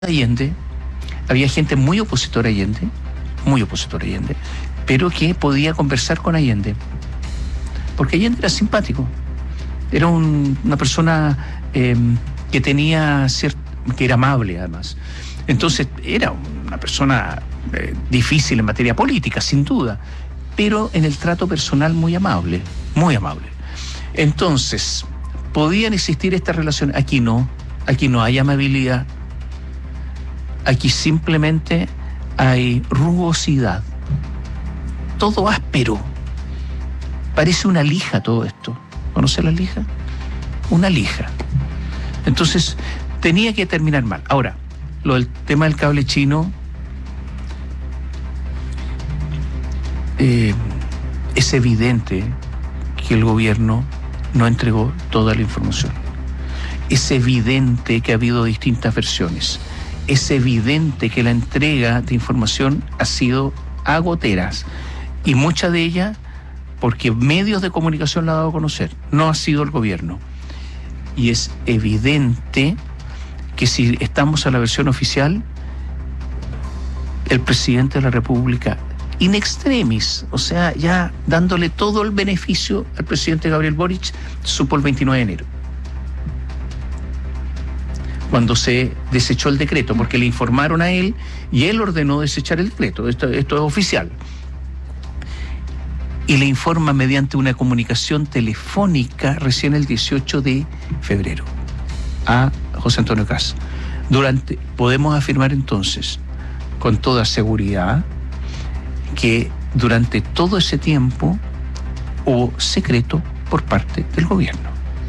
Allende, había gente muy opositora a Allende, pero que podía conversar con Allende, porque Allende era simpático, era una persona que tenía que era amable además. Entonces era una persona difícil en materia política, sin duda, pero en el trato personal muy amable, muy amable. Entonces, podían existir estas relaciones. Aquí no hay amabilidad. Aquí simplemente hay rugosidad. Todo áspero. Parece una lija todo esto. ¿Conoce la lija? Una lija. Entonces, tenía que terminar mal. Ahora, lo del tema del cable chino, es evidente que el gobierno no entregó toda la información. Es evidente que ha habido distintas versiones. Es evidente que la entrega de información ha sido a goteras, y mucha de ella porque medios de comunicación la ha dado a conocer, no ha sido el gobierno. Y es evidente que si estamos a la versión oficial, el presidente de la República, in extremis, o sea, ya dándole todo el beneficio al presidente Gabriel Boric, supo el 29 de enero. Cuando se desechó el decreto, porque le informaron a él y él ordenó desechar el decreto. Esto es oficial. Y le informa mediante una comunicación telefónica recién el 18 de febrero a José Antonio Kast. Podemos afirmar entonces con toda seguridad que durante todo ese tiempo hubo secreto por parte del gobierno.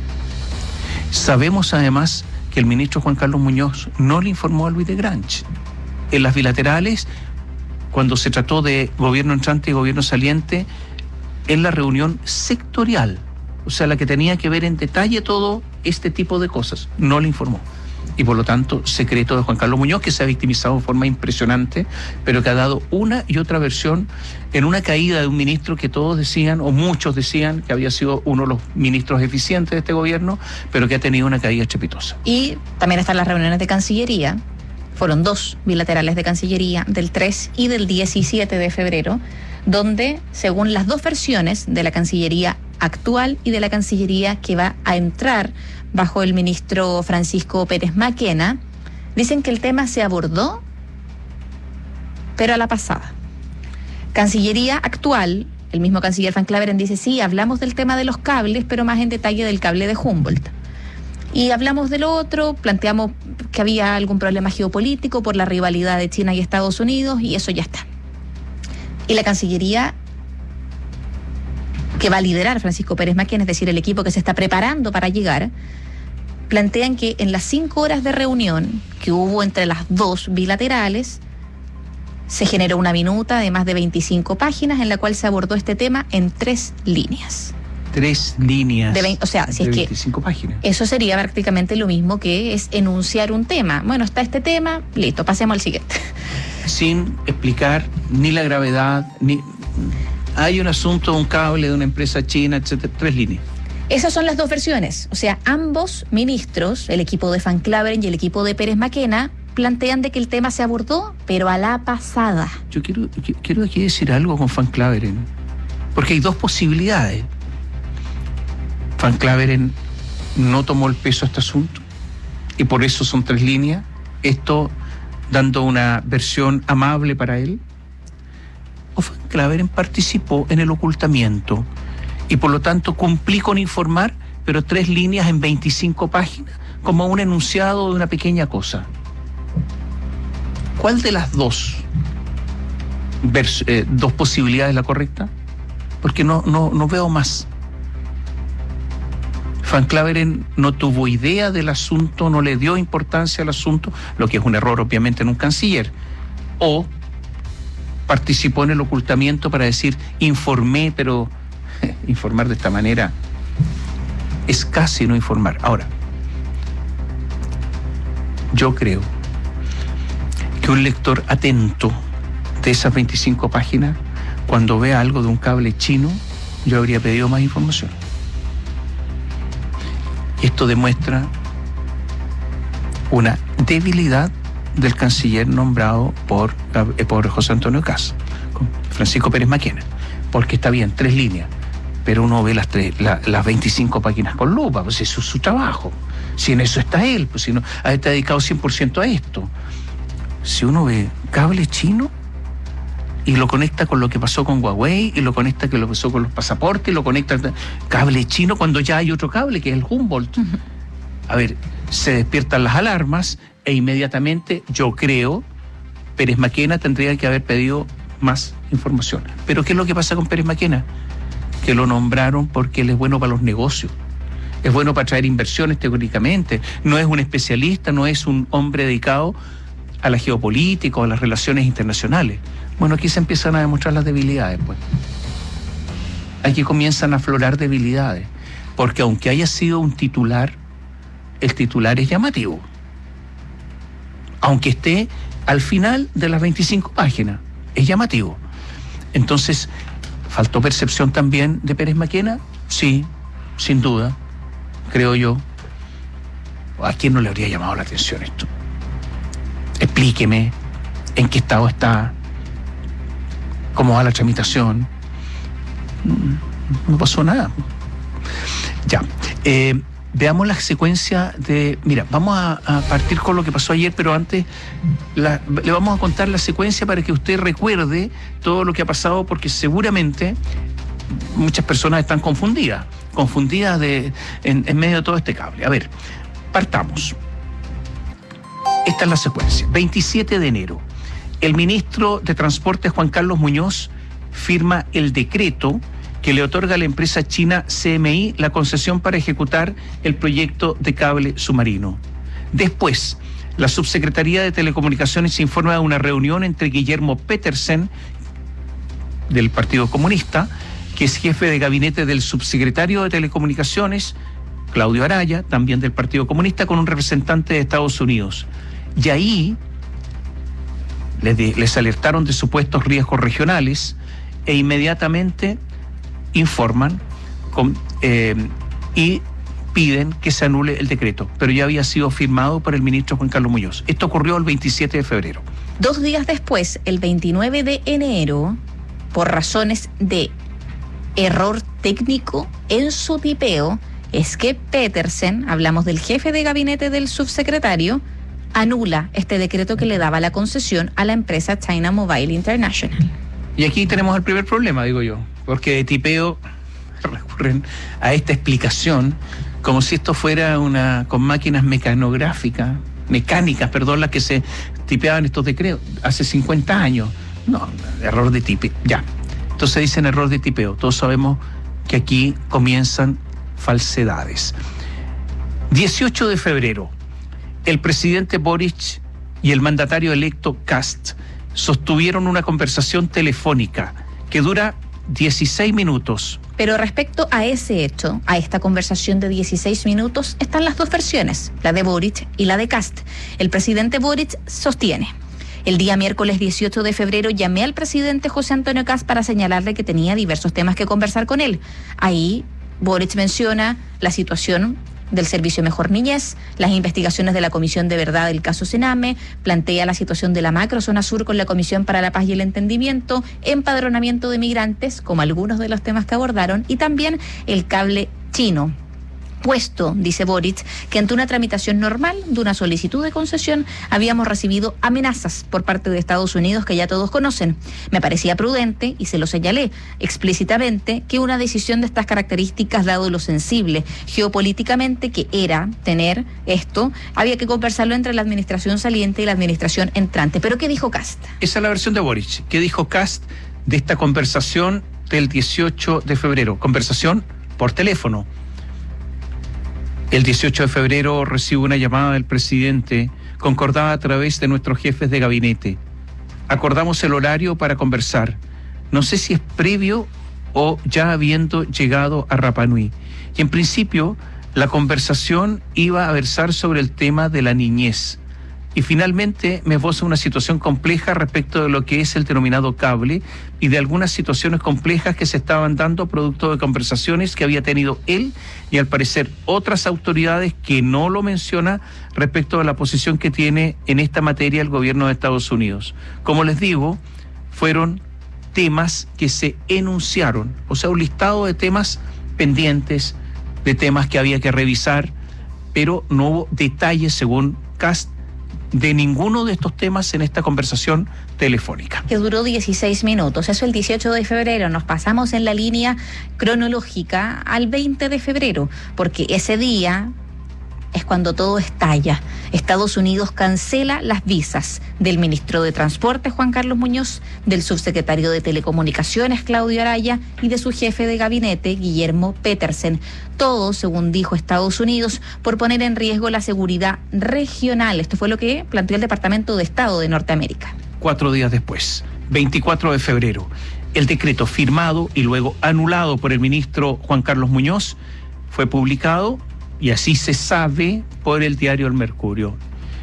Sabemos además que el ministro Juan Carlos Muñoz no le informó a Luis de Grange. En las bilaterales, cuando se trató de gobierno entrante y gobierno saliente, en la reunión sectorial, o sea, la que tenía que ver en detalle todo este tipo de cosas, no le informó. Y por lo tanto, secreto de Juan Carlos Muñoz, que se ha victimizado de forma impresionante, pero que ha dado una y otra versión en una caída de un ministro que todos decían, o muchos decían, que había sido uno de los ministros eficientes de este gobierno, pero que ha tenido una caída estrepitosa. Y también están las reuniones de Cancillería. Fueron 2 bilaterales de Cancillería, del 3 y del 17 de febrero, donde, según las 2 versiones de la Cancillería actual y de la Cancillería que va a entrar bajo el ministro Francisco Pérez Maquena, dicen que el tema se abordó, pero a la pasada. Cancillería actual, el mismo canciller Van Claveren dice, sí, hablamos del tema de los cables, pero más en detalle del cable de Humboldt. Y hablamos de lo otro, planteamos que había algún problema geopolítico por la rivalidad de China y Estados Unidos, y eso ya está. Y la Cancillería que va a liderar Francisco Pérez Maquena, es decir, el equipo que se está preparando para llegar, plantean que en las 5 horas de reunión que hubo entre las 2 bilaterales, se generó una minuta de más de 25 páginas en la cual se abordó este tema en 3 líneas. 3 líneas. O sea, si es que 25 páginas. Eso sería prácticamente lo mismo que es enunciar un tema. Bueno, está este tema, listo, pasemos al siguiente. Sin explicar ni la gravedad, ni... Hay un asunto de un cable de una empresa china, etcétera, 3 líneas. Esas son las 2 versiones. O sea, ambos ministros, el equipo de Van Claveren y el equipo de Pérez Maquena, plantean de que el tema se abordó, pero a la pasada. Yo quiero aquí decir algo con Van Claveren, porque hay 2 posibilidades. Van Claveren no tomó el peso a este asunto, y por eso son 3 líneas, esto dando una versión amable para él. O Van Claveren participó en el ocultamiento y por lo tanto cumplí con informar, pero 3 líneas en 25 páginas, como un enunciado de una pequeña cosa. ¿Cuál de las 2 posibilidades es la correcta? Porque no veo más. Van Claveren no tuvo idea del asunto, no le dio importancia al asunto, lo que es un error obviamente en un canciller, o participó en el ocultamiento para decir, informé, pero informar de esta manera es casi no informar. Ahora, yo creo que un lector atento de esas 25 páginas, cuando vea algo de un cable chino, yo habría pedido más información. Esto demuestra una debilidad del canciller nombrado por José Antonio Kast, con Francisco Pérez Maquena, porque está bien, 3 líneas, pero uno ve las 25 páginas con lupa, pues eso es su trabajo. Si en eso está él, pues si no, está dedicado 100% a esto. Si uno ve cable chino y lo conecta con lo que pasó con Huawei, y lo conecta con lo que pasó con los pasaportes, y lo conecta cable chino cuando ya hay otro cable, que es el Humboldt. A ver, se despiertan las alarmas e inmediatamente, yo creo, Pérez Maquena tendría que haber pedido más información. Pero ¿qué es lo que pasa con Pérez Maquena? Que lo nombraron porque él es bueno para los negocios. Es bueno para traer inversiones teóricamente. No es un especialista, no es un hombre dedicado a la geopolítica o a las relaciones internacionales. Bueno, aquí se empiezan a demostrar las debilidades, pues. Aquí comienzan a aflorar debilidades. Porque aunque haya sido un titular, el titular es llamativo. Aunque esté al final de las 25 páginas, es llamativo. Entonces, ¿faltó percepción también de Pérez Maquena? Sí, sin duda, creo yo. ¿A quién no le habría llamado la atención esto? Explíqueme en qué estado está, cómo va la tramitación. No pasó nada. Ya. Veamos la secuencia de... Mira, vamos a partir con lo que pasó ayer, pero antes le vamos a contar la secuencia para que usted recuerde todo lo que ha pasado, porque seguramente muchas personas están confundidas en medio de todo este cable. A ver, partamos. Esta es la secuencia. 27 de enero. El ministro de Transporte, Juan Carlos Muñoz, firma el decreto que le otorga a la empresa china CMI la concesión para ejecutar el proyecto de cable submarino. Después, la Subsecretaría de Telecomunicaciones informa de una reunión entre Guillermo Petersen, del Partido Comunista, que es jefe de gabinete del subsecretario de Telecomunicaciones, Claudio Araya, también del Partido Comunista, con un representante de Estados Unidos. Y ahí les alertaron de supuestos riesgos regionales e inmediatamente informan y piden que se anule el decreto, pero ya había sido firmado por el ministro Juan Carlos Muñoz. Esto ocurrió el 27 de febrero. 2 días después, el 29 de enero, por razones de error técnico en su tipeo, es que Petersen, hablamos del jefe de gabinete del subsecretario, anula este decreto que le daba la concesión a la empresa China Mobile International. Y aquí tenemos el primer problema, digo yo, porque de tipeo recurren a esta explicación como si esto fuera con máquinas mecánicas, las que se tipeaban estos decretos hace 50 años. No, error de tipeo, ya. Entonces dicen error de tipeo. Todos sabemos que aquí comienzan falsedades. 18 de febrero, el presidente Boric y el mandatario electo Kast sostuvieron una conversación telefónica que dura 16 minutos. Pero respecto a ese hecho, a esta conversación de 16 minutos, están las dos versiones, la de Boric y la de Kast. El presidente Boric sostiene: el día miércoles 18 de febrero llamé al presidente José Antonio Kast para señalarle que tenía diversos temas que conversar con él. Ahí Boric menciona la situación del Servicio Mejor Niñez, las investigaciones de la Comisión de Verdad del caso Sename, plantea la situación de la macrozona sur con la Comisión para la Paz y el Entendimiento, empadronamiento de migrantes, como algunos de los temas que abordaron, y también el cable chino. Puesto, dice Boric, que ante una tramitación normal de una solicitud de concesión habíamos recibido amenazas por parte de Estados Unidos que ya todos conocen. Me parecía prudente, y se lo señalé explícitamente, que una decisión de estas características, dado lo sensible geopolíticamente que era tener esto, había que conversarlo entre la administración saliente y la administración entrante. ¿Pero qué dijo Kast? Esa es la versión de Boric. ¿Qué dijo Kast de esta conversación del 18 de febrero? Conversación por teléfono. El 18 de febrero recibo una llamada del presidente, concordada a través de nuestros jefes de gabinete. Acordamos el horario para conversar. No sé si es previo o ya habiendo llegado a Rapa Nui. Y en principio, la conversación iba a versar sobre el tema de la niñez. Y finalmente me esboza una situación compleja respecto de lo que es el denominado cable y de algunas situaciones complejas que se estaban dando producto de conversaciones que había tenido él y al parecer otras autoridades que no lo menciona respecto de la posición que tiene en esta materia el gobierno de Estados Unidos. Como les digo, fueron temas que se enunciaron, o sea, un listado de temas pendientes, de temas que había que revisar, pero no hubo detalles, según Kast, de ninguno de estos temas en esta conversación telefónica. Que duró 16 minutos, eso el 18 de febrero, nos pasamos en la línea cronológica al 20 de febrero, porque ese día es cuando todo estalla. Estados Unidos cancela las visas del ministro de Transporte, Juan Carlos Muñoz, del subsecretario de Telecomunicaciones, Claudio Araya, y de su jefe de gabinete, Guillermo Petersen. Todo, según dijo Estados Unidos, por poner en riesgo la seguridad regional. Esto fue lo que planteó el Departamento de Estado de Norteamérica. 4 días después, 24 de febrero, el decreto firmado y luego anulado por el ministro Juan Carlos Muñoz fue publicado, y así se sabe, por el diario El Mercurio,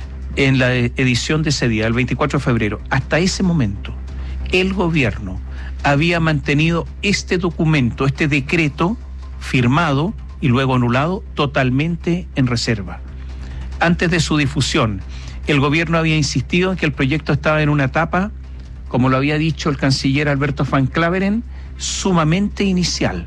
en la edición de ese día, el 24 de febrero. Hasta ese momento, el gobierno había mantenido este documento, este decreto firmado y luego anulado, totalmente en reserva. Antes de su difusión, el gobierno había insistido en que el proyecto estaba en una etapa, como lo había dicho el canciller Alberto Van Claveren, sumamente inicial.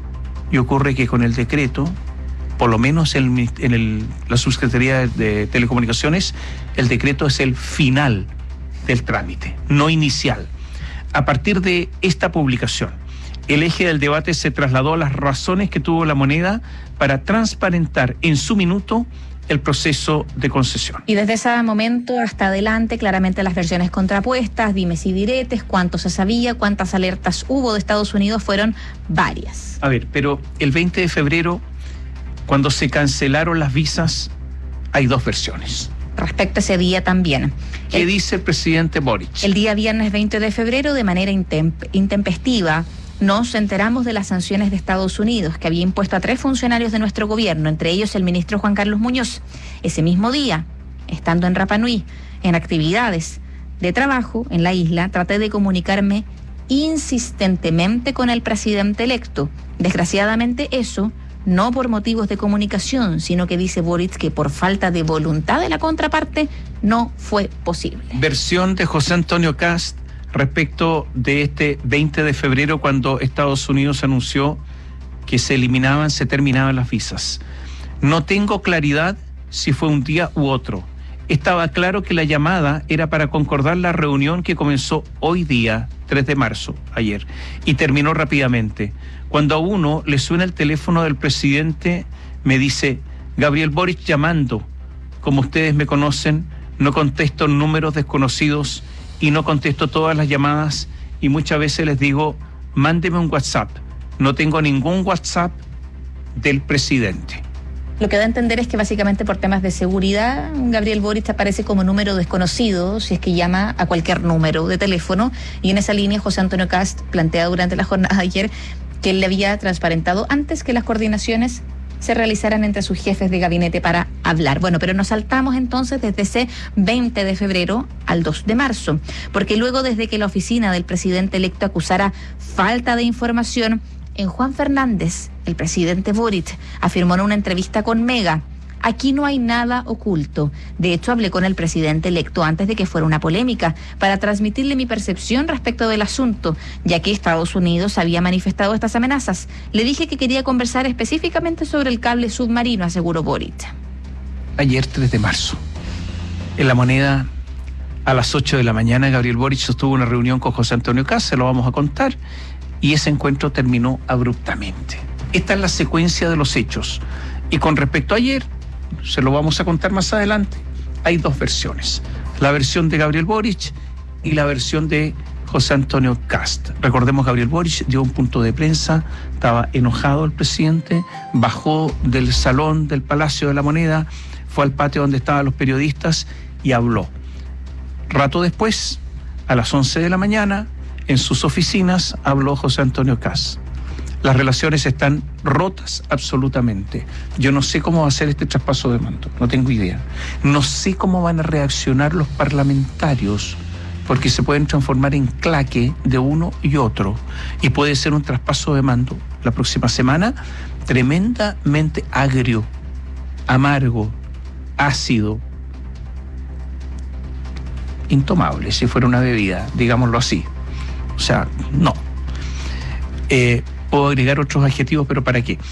Y ocurre que con el decreto, por lo menos en la Subsecretaría de Telecomunicaciones, el decreto es el final del trámite, no inicial. A partir de esta publicación, el eje del debate se trasladó a las razones que tuvo la moneda para transparentar en su minuto el proceso de concesión. Y desde ese momento hasta adelante, claramente las versiones contrapuestas, dimes y diretes, cuánto se sabía, cuántas alertas hubo de Estados Unidos, fueron varias. A ver, pero el 20 de febrero, cuando se cancelaron las visas, hay 2 versiones. Respecto a ese día también. ¿Qué dice el presidente Boric? El día viernes 20 de febrero, de manera intempestiva, nos enteramos de las sanciones de Estados Unidos, que había impuesto a 3 funcionarios de nuestro gobierno, entre ellos el ministro Juan Carlos Muñoz. Ese mismo día, estando en Rapa Nui, en actividades de trabajo en la isla, traté de comunicarme insistentemente con el presidente electo. Desgraciadamente eso, no por motivos de comunicación, sino que dice Boric que por falta de voluntad de la contraparte no fue posible. Versión de José Antonio Kast respecto de este 20 de febrero, cuando Estados Unidos anunció que se terminaban las visas. No tengo claridad si fue un día u otro. Estaba claro que la llamada era para concordar la reunión que comenzó hoy día, 3 de marzo, ayer, y terminó rápidamente. Cuando a uno le suena el teléfono del presidente, me dice: Gabriel Boric llamando. Como ustedes me conocen, no contesto números desconocidos y no contesto todas las llamadas, y muchas veces les digo: mándeme un WhatsApp. No tengo ningún WhatsApp del presidente. Lo que da a entender es que básicamente por temas de seguridad, Gabriel Boric aparece como número desconocido si es que llama a cualquier número de teléfono, y en esa línea José Antonio Kast plantea durante la jornada de ayer que él le había transparentado antes que las coordinaciones se realizaran entre sus jefes de gabinete para hablar. Bueno, pero nos saltamos entonces desde ese 20 de febrero al 2 de marzo, porque luego, desde que la oficina del presidente electo acusara falta de información, en Juan Fernández, el presidente Boric afirmó en una entrevista con Mega: aquí no hay nada oculto. De hecho, hablé con el presidente electo antes de que fuera una polémica para transmitirle mi percepción respecto del asunto, ya que Estados Unidos había manifestado estas amenazas. Le dije que quería conversar específicamente sobre el cable submarino, aseguró Boric. Ayer, 3 de marzo, en La Moneda, a las 8 de la mañana, Gabriel Boric sostuvo una reunión con José Antonio Kast, se lo vamos a contar, y ese encuentro terminó abruptamente. Esta es la secuencia de los hechos. Y con respecto a ayer, se lo vamos a contar más adelante, hay 2 versiones: la versión de Gabriel Boric y la versión de José Antonio Kast. Recordemos, Gabriel Boric dio un punto de prensa, estaba enojado el presidente, bajó del salón del Palacio de la Moneda, fue al patio donde estaban los periodistas y habló. Rato después, a las 11 de la mañana, en sus oficinas, habló José Antonio Kast. Las relaciones están rotas absolutamente. Yo no sé cómo va a ser este traspaso de mando, no tengo idea. No sé cómo van a reaccionar los parlamentarios, porque se pueden transformar en claque de uno y otro. Y puede ser un traspaso de mando la próxima semana tremendamente agrio, amargo, ácido, intomable, si fuera una bebida, digámoslo así. O sea, no. Puedo agregar otros adjetivos, pero ¿para qué?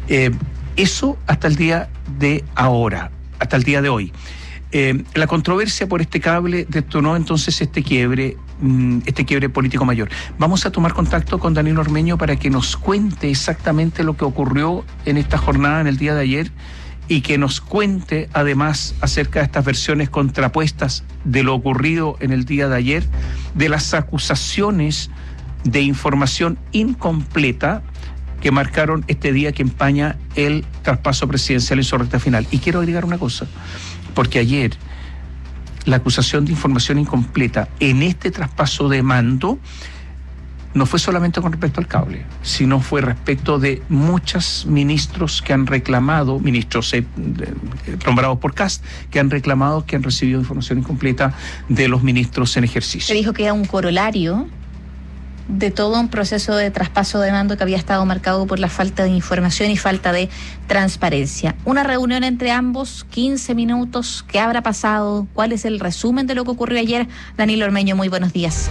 Eso hasta el día de ahora, hasta el día de hoy. La controversia por este cable detonó entonces este quiebre político mayor. Vamos a tomar contacto con Danilo Ormeño para que nos cuente exactamente lo que ocurrió en esta jornada, en el día de ayer, y que nos cuente además acerca de estas versiones contrapuestas de lo ocurrido en el día de ayer, de las acusaciones de información incompleta que marcaron este día que empaña el traspaso presidencial en su recta final. Y quiero agregar una cosa, porque ayer la acusación de información incompleta en este traspaso de mando no fue solamente con respecto al cable, sino fue respecto de muchos ministros que han reclamado, ministros nombrados por Kast, que han reclamado que han recibido información incompleta de los ministros en ejercicio. Se dijo que era un corolario de todo un proceso de traspaso de mando que había estado marcado por la falta de información y falta de transparencia. Una reunión entre ambos, 15 minutos, ¿qué habrá pasado? ¿Cuál es el resumen de lo que ocurrió ayer? Danilo Ormeño, muy buenos días.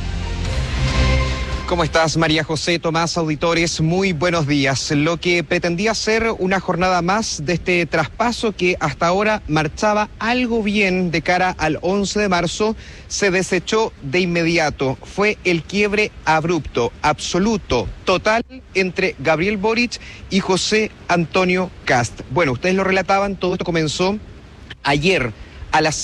¿Cómo estás, María José, Tomás, auditores? Muy buenos días. Lo que pretendía ser una jornada más de este traspaso que hasta ahora marchaba algo bien de cara al 11 de marzo, se desechó de inmediato. Fue el quiebre abrupto, absoluto, total entre Gabriel Boric y José Antonio Kast. Bueno, ustedes lo relataban, todo esto comenzó ayer a las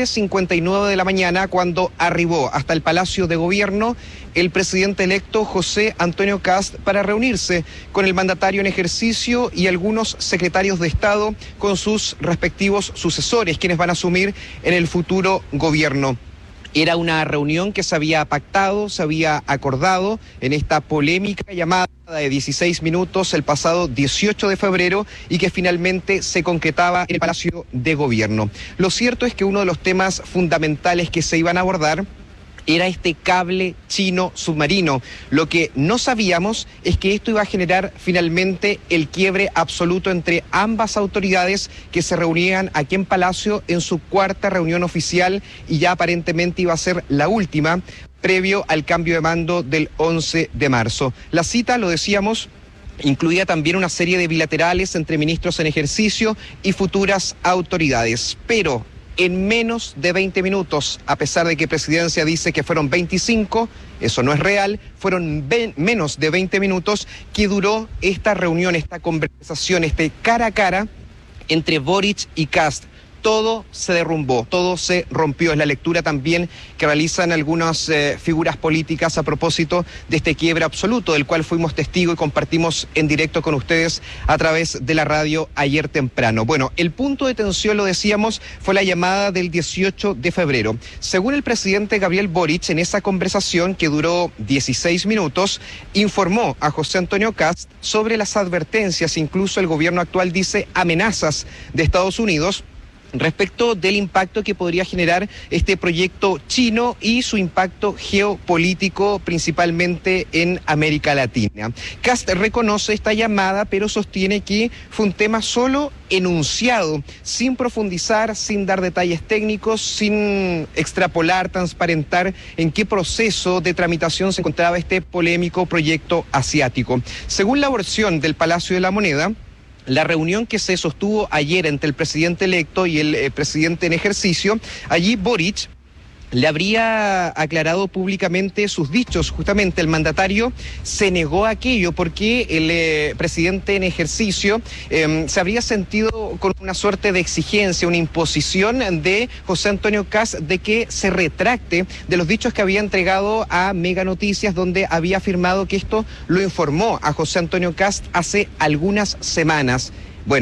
7:59 de la mañana, cuando arribó hasta el Palacio de Gobierno el presidente electo José Antonio Kast para reunirse con el mandatario en ejercicio y algunos secretarios de Estado con sus respectivos sucesores, quienes van a asumir en el futuro gobierno. Era una reunión que se había pactado, se había acordado en esta polémica llamada de 16 minutos el pasado 18 de febrero y que finalmente se concretaba en el Palacio de Gobierno. Lo cierto es que uno de los temas fundamentales que se iban a abordar era este cable chino submarino. Lo que no sabíamos es que esto iba a generar finalmente el quiebre absoluto entre ambas autoridades que se reunían aquí en Palacio en su cuarta reunión oficial y ya aparentemente iba a ser la última previo al cambio de mando del 11 de marzo. La cita, lo decíamos, incluía también una serie de bilaterales entre ministros en ejercicio y futuras autoridades, pero en menos de 20 minutos, a pesar de que Presidencia dice que fueron 25, eso no es real, fueron menos de 20 minutos que duró esta reunión, esta conversación, este cara a cara entre Boric y Kast. Todo se derrumbó, todo se rompió. Es la lectura también que realizan algunas figuras políticas a propósito de este quiebre absoluto, del cual fuimos testigos y compartimos en directo con ustedes a través de la radio ayer temprano. Bueno, el punto de tensión, lo decíamos, fue la llamada del 18 de febrero. Según el presidente Gabriel Boric, en esa conversación que duró 16 minutos, informó a José Antonio Kast sobre las advertencias, incluso el gobierno actual dice amenazas de Estados Unidos, respecto del impacto que podría generar este proyecto chino y su impacto geopolítico principalmente en América Latina. Kast reconoce esta llamada, pero sostiene que fue un tema solo enunciado, sin profundizar, sin dar detalles técnicos, sin extrapolar, transparentar en qué proceso de tramitación se encontraba este polémico proyecto asiático. Según la versión del Palacio de la Moneda, la reunión que se sostuvo ayer entre el presidente electo y el presidente en ejercicio, allí Boric le habría aclarado públicamente sus dichos. Justamente el mandatario se negó a aquello porque el presidente en ejercicio se habría sentido con una suerte de exigencia, una imposición de José Antonio Kast de que se retracte de los dichos que había entregado a Mega Noticias, donde había afirmado que esto lo informó a José Antonio Kast hace algunas semanas. Bueno,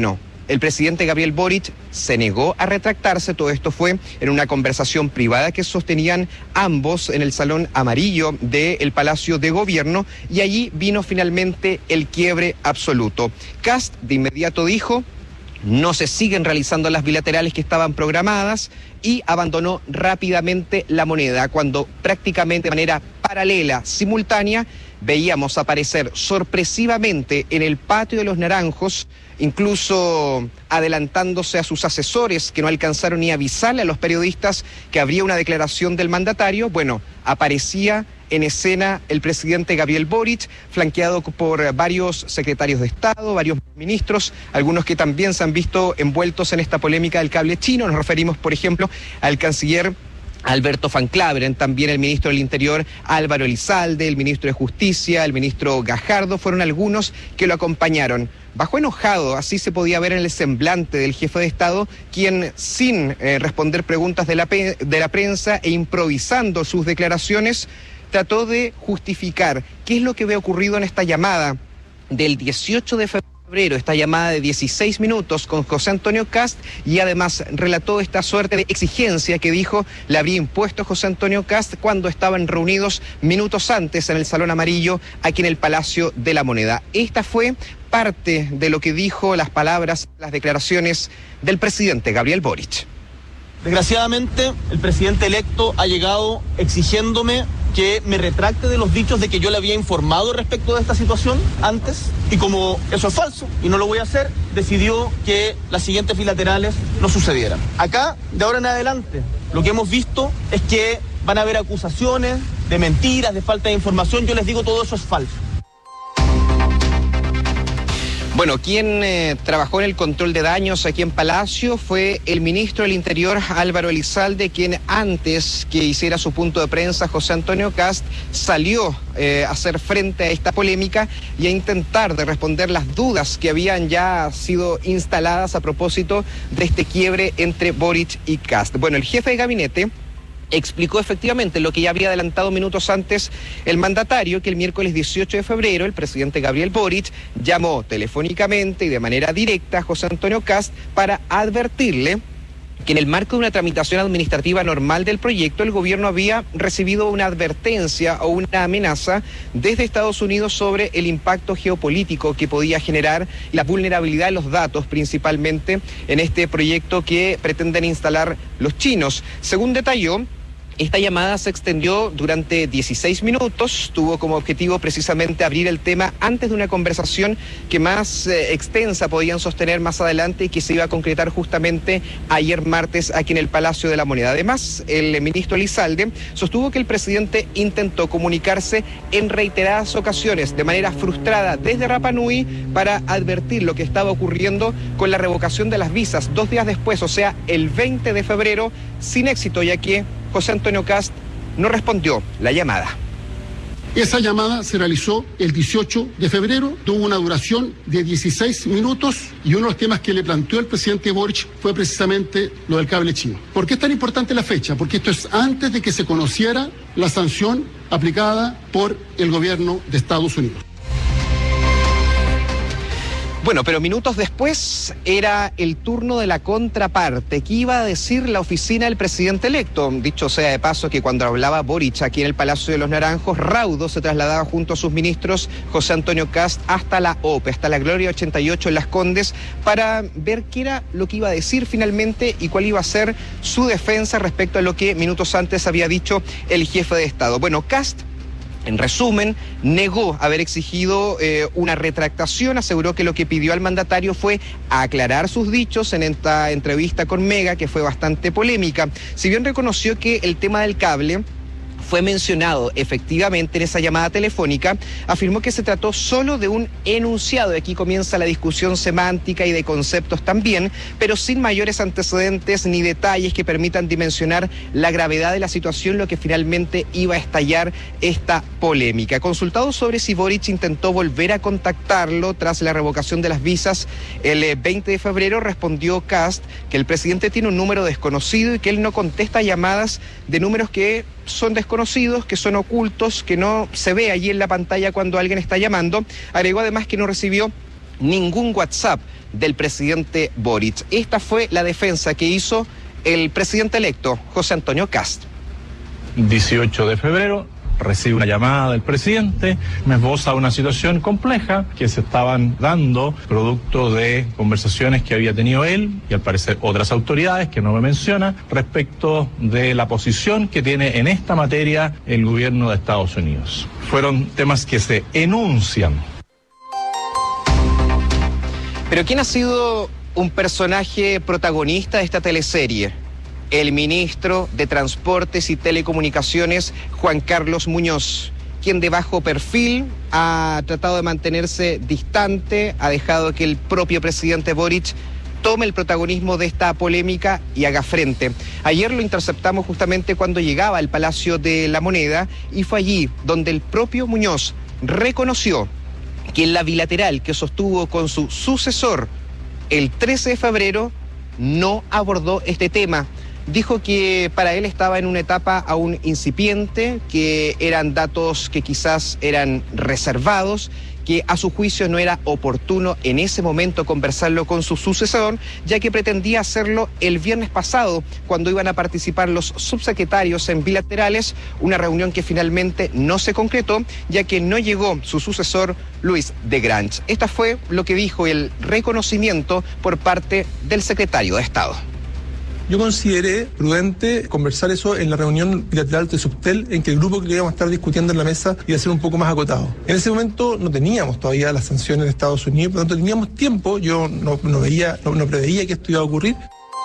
El presidente Gabriel Boric se negó a retractarse. Todo esto fue en una conversación privada que sostenían ambos en el Salón Amarillo del Palacio de Gobierno, y allí vino finalmente el quiebre absoluto. Kast de inmediato dijo: no se siguen realizando las bilaterales que estaban programadas, y abandonó rápidamente La Moneda, cuando prácticamente de manera paralela, simultánea, veíamos aparecer sorpresivamente en el patio de los Naranjos, incluso adelantándose a sus asesores que no alcanzaron ni a avisarle a los periodistas que habría una declaración del mandatario. Bueno, aparecía en escena el presidente Gabriel Boric, flanqueado por varios secretarios de Estado, varios ministros, algunos que también se han visto envueltos en esta polémica del cable chino. Nos referimos, por ejemplo, al canciller Alberto Van Claveren, también el ministro del Interior Álvaro Elizalde, el ministro de Justicia, el ministro Gajardo, fueron algunos que lo acompañaron. Bajó enojado, así se podía ver en el semblante del jefe de Estado, quien sin responder preguntas de la prensa e improvisando sus declaraciones, trató de justificar qué es lo que había ocurrido en esta llamada del 18 de febrero, esta llamada de 16 minutos con José Antonio Kast, y además relató esta suerte de exigencia que dijo le habría impuesto José Antonio Kast cuando estaban reunidos minutos antes en el Salón Amarillo, aquí en el Palacio de la Moneda. Esta fue parte de lo que dijo, las palabras, las declaraciones del presidente Gabriel Boric. Desgraciadamente, el presidente electo ha llegado exigiéndome que me retracte de los dichos de que yo le había informado respecto de esta situación antes, y como eso es falso y no lo voy a hacer, decidió que las siguientes bilaterales no sucedieran. Acá, de ahora en adelante, lo que hemos visto es que van a haber acusaciones de mentiras, de falta de información. Yo les digo, todo eso es falso. Bueno, quien trabajó en el control de daños aquí en Palacio fue el ministro del Interior, Álvaro Elizalde, quien antes que hiciera su punto de prensa, José Antonio Kast, salió a hacer frente a esta polémica y a intentar de responder las dudas que habían ya sido instaladas a propósito de este quiebre entre Boric y Kast. Bueno, el jefe de gabinete explicó efectivamente lo que ya había adelantado minutos antes el mandatario, que el miércoles 18 de febrero el presidente Gabriel Boric llamó telefónicamente y de manera directa a José Antonio Kast para advertirle que en el marco de una tramitación administrativa normal del proyecto, el gobierno había recibido una advertencia o una amenaza desde Estados Unidos sobre el impacto geopolítico que podía generar la vulnerabilidad de los datos, principalmente en este proyecto que pretenden instalar los chinos. Según detalló, esta llamada se extendió durante 16 minutos, tuvo como objetivo precisamente abrir el tema antes de una conversación que más extensa podían sostener más adelante y que se iba a concretar justamente ayer martes aquí en el Palacio de la Moneda. Además, el ministro Elizalde sostuvo que el presidente intentó comunicarse en reiteradas ocasiones de manera frustrada desde Rapa Nui para advertir lo que estaba ocurriendo con la revocación de las visas 2 días después, o sea, el 20 de febrero, sin éxito, ya que José Antonio Kast no respondió la llamada. Esa llamada se realizó el 18 de febrero, tuvo una duración de 16 minutos y uno de los temas que le planteó el presidente Boric fue precisamente lo del cable chino. ¿Por qué es tan importante la fecha? Porque esto es antes de que se conociera la sanción aplicada por el gobierno de Estados Unidos. Bueno, pero minutos después era el turno de la contraparte. ¿Qué iba a decir la oficina del presidente electo? Dicho sea de paso que cuando hablaba Boric aquí en el Palacio de los Naranjos, raudo se trasladaba junto a sus ministros José Antonio Kast hasta la OPE, hasta la Gloria 88 en Las Condes, para ver qué era lo que iba a decir finalmente y cuál iba a ser su defensa respecto a lo que minutos antes había dicho el jefe de Estado. Bueno, Kast, en resumen, negó haber exigido una retractación, aseguró que lo que pidió al mandatario fue aclarar sus dichos en esta entrevista con Mega, que fue bastante polémica. Si bien reconoció que el tema del cable fue mencionado efectivamente en esa llamada telefónica, afirmó que se trató solo de un enunciado. Aquí comienza la discusión semántica y de conceptos también, pero sin mayores antecedentes ni detalles que permitan dimensionar la gravedad de la situación, lo que finalmente iba a estallar esta polémica. Consultado sobre si Boric intentó volver a contactarlo tras la revocación de las visas el 20 de febrero, respondió Kast que el presidente tiene un número desconocido y que él no contesta llamadas de números que son desconocidos, que son ocultos, que no se ve allí en la pantalla cuando alguien está llamando. Agregó además que no recibió ningún WhatsApp del presidente Boric. Esta fue la defensa que hizo el presidente electo, José Antonio Kast. 18 de febrero, recibe una llamada del presidente, me esboza una situación compleja que se estaban dando producto de conversaciones que había tenido él y al parecer otras autoridades que no me menciona respecto de la posición que tiene en esta materia el gobierno de Estados Unidos. Fueron temas que se enuncian. Pero ¿quién ha sido un personaje protagonista de esta teleserie? El ministro de Transportes y Telecomunicaciones, Juan Carlos Muñoz, quien de bajo perfil ha tratado de mantenerse distante, ha dejado que el propio presidente Boric tome el protagonismo de esta polémica y haga frente. Ayer lo interceptamos justamente cuando llegaba al Palacio de la Moneda y fue allí donde el propio Muñoz reconoció que en la bilateral que sostuvo con su sucesor el 13 de febrero no abordó este tema. Dijo que para él estaba en una etapa aún incipiente, que eran datos que quizás eran reservados, que a su juicio no era oportuno en ese momento conversarlo con su sucesor, ya que pretendía hacerlo el viernes pasado, cuando iban a participar los subsecretarios en bilaterales, una reunión que finalmente no se concretó, ya que no llegó su sucesor Luis de Grange. Esta fue lo que dijo el reconocimiento por parte del secretario de Estado. Yo consideré prudente conversar eso en la reunión bilateral de Subtel, en que el grupo que íbamos a estar discutiendo en la mesa iba a ser un poco más acotado. En ese momento no teníamos todavía las sanciones de Estados Unidos, por lo tanto teníamos tiempo, yo no preveía que esto iba a ocurrir.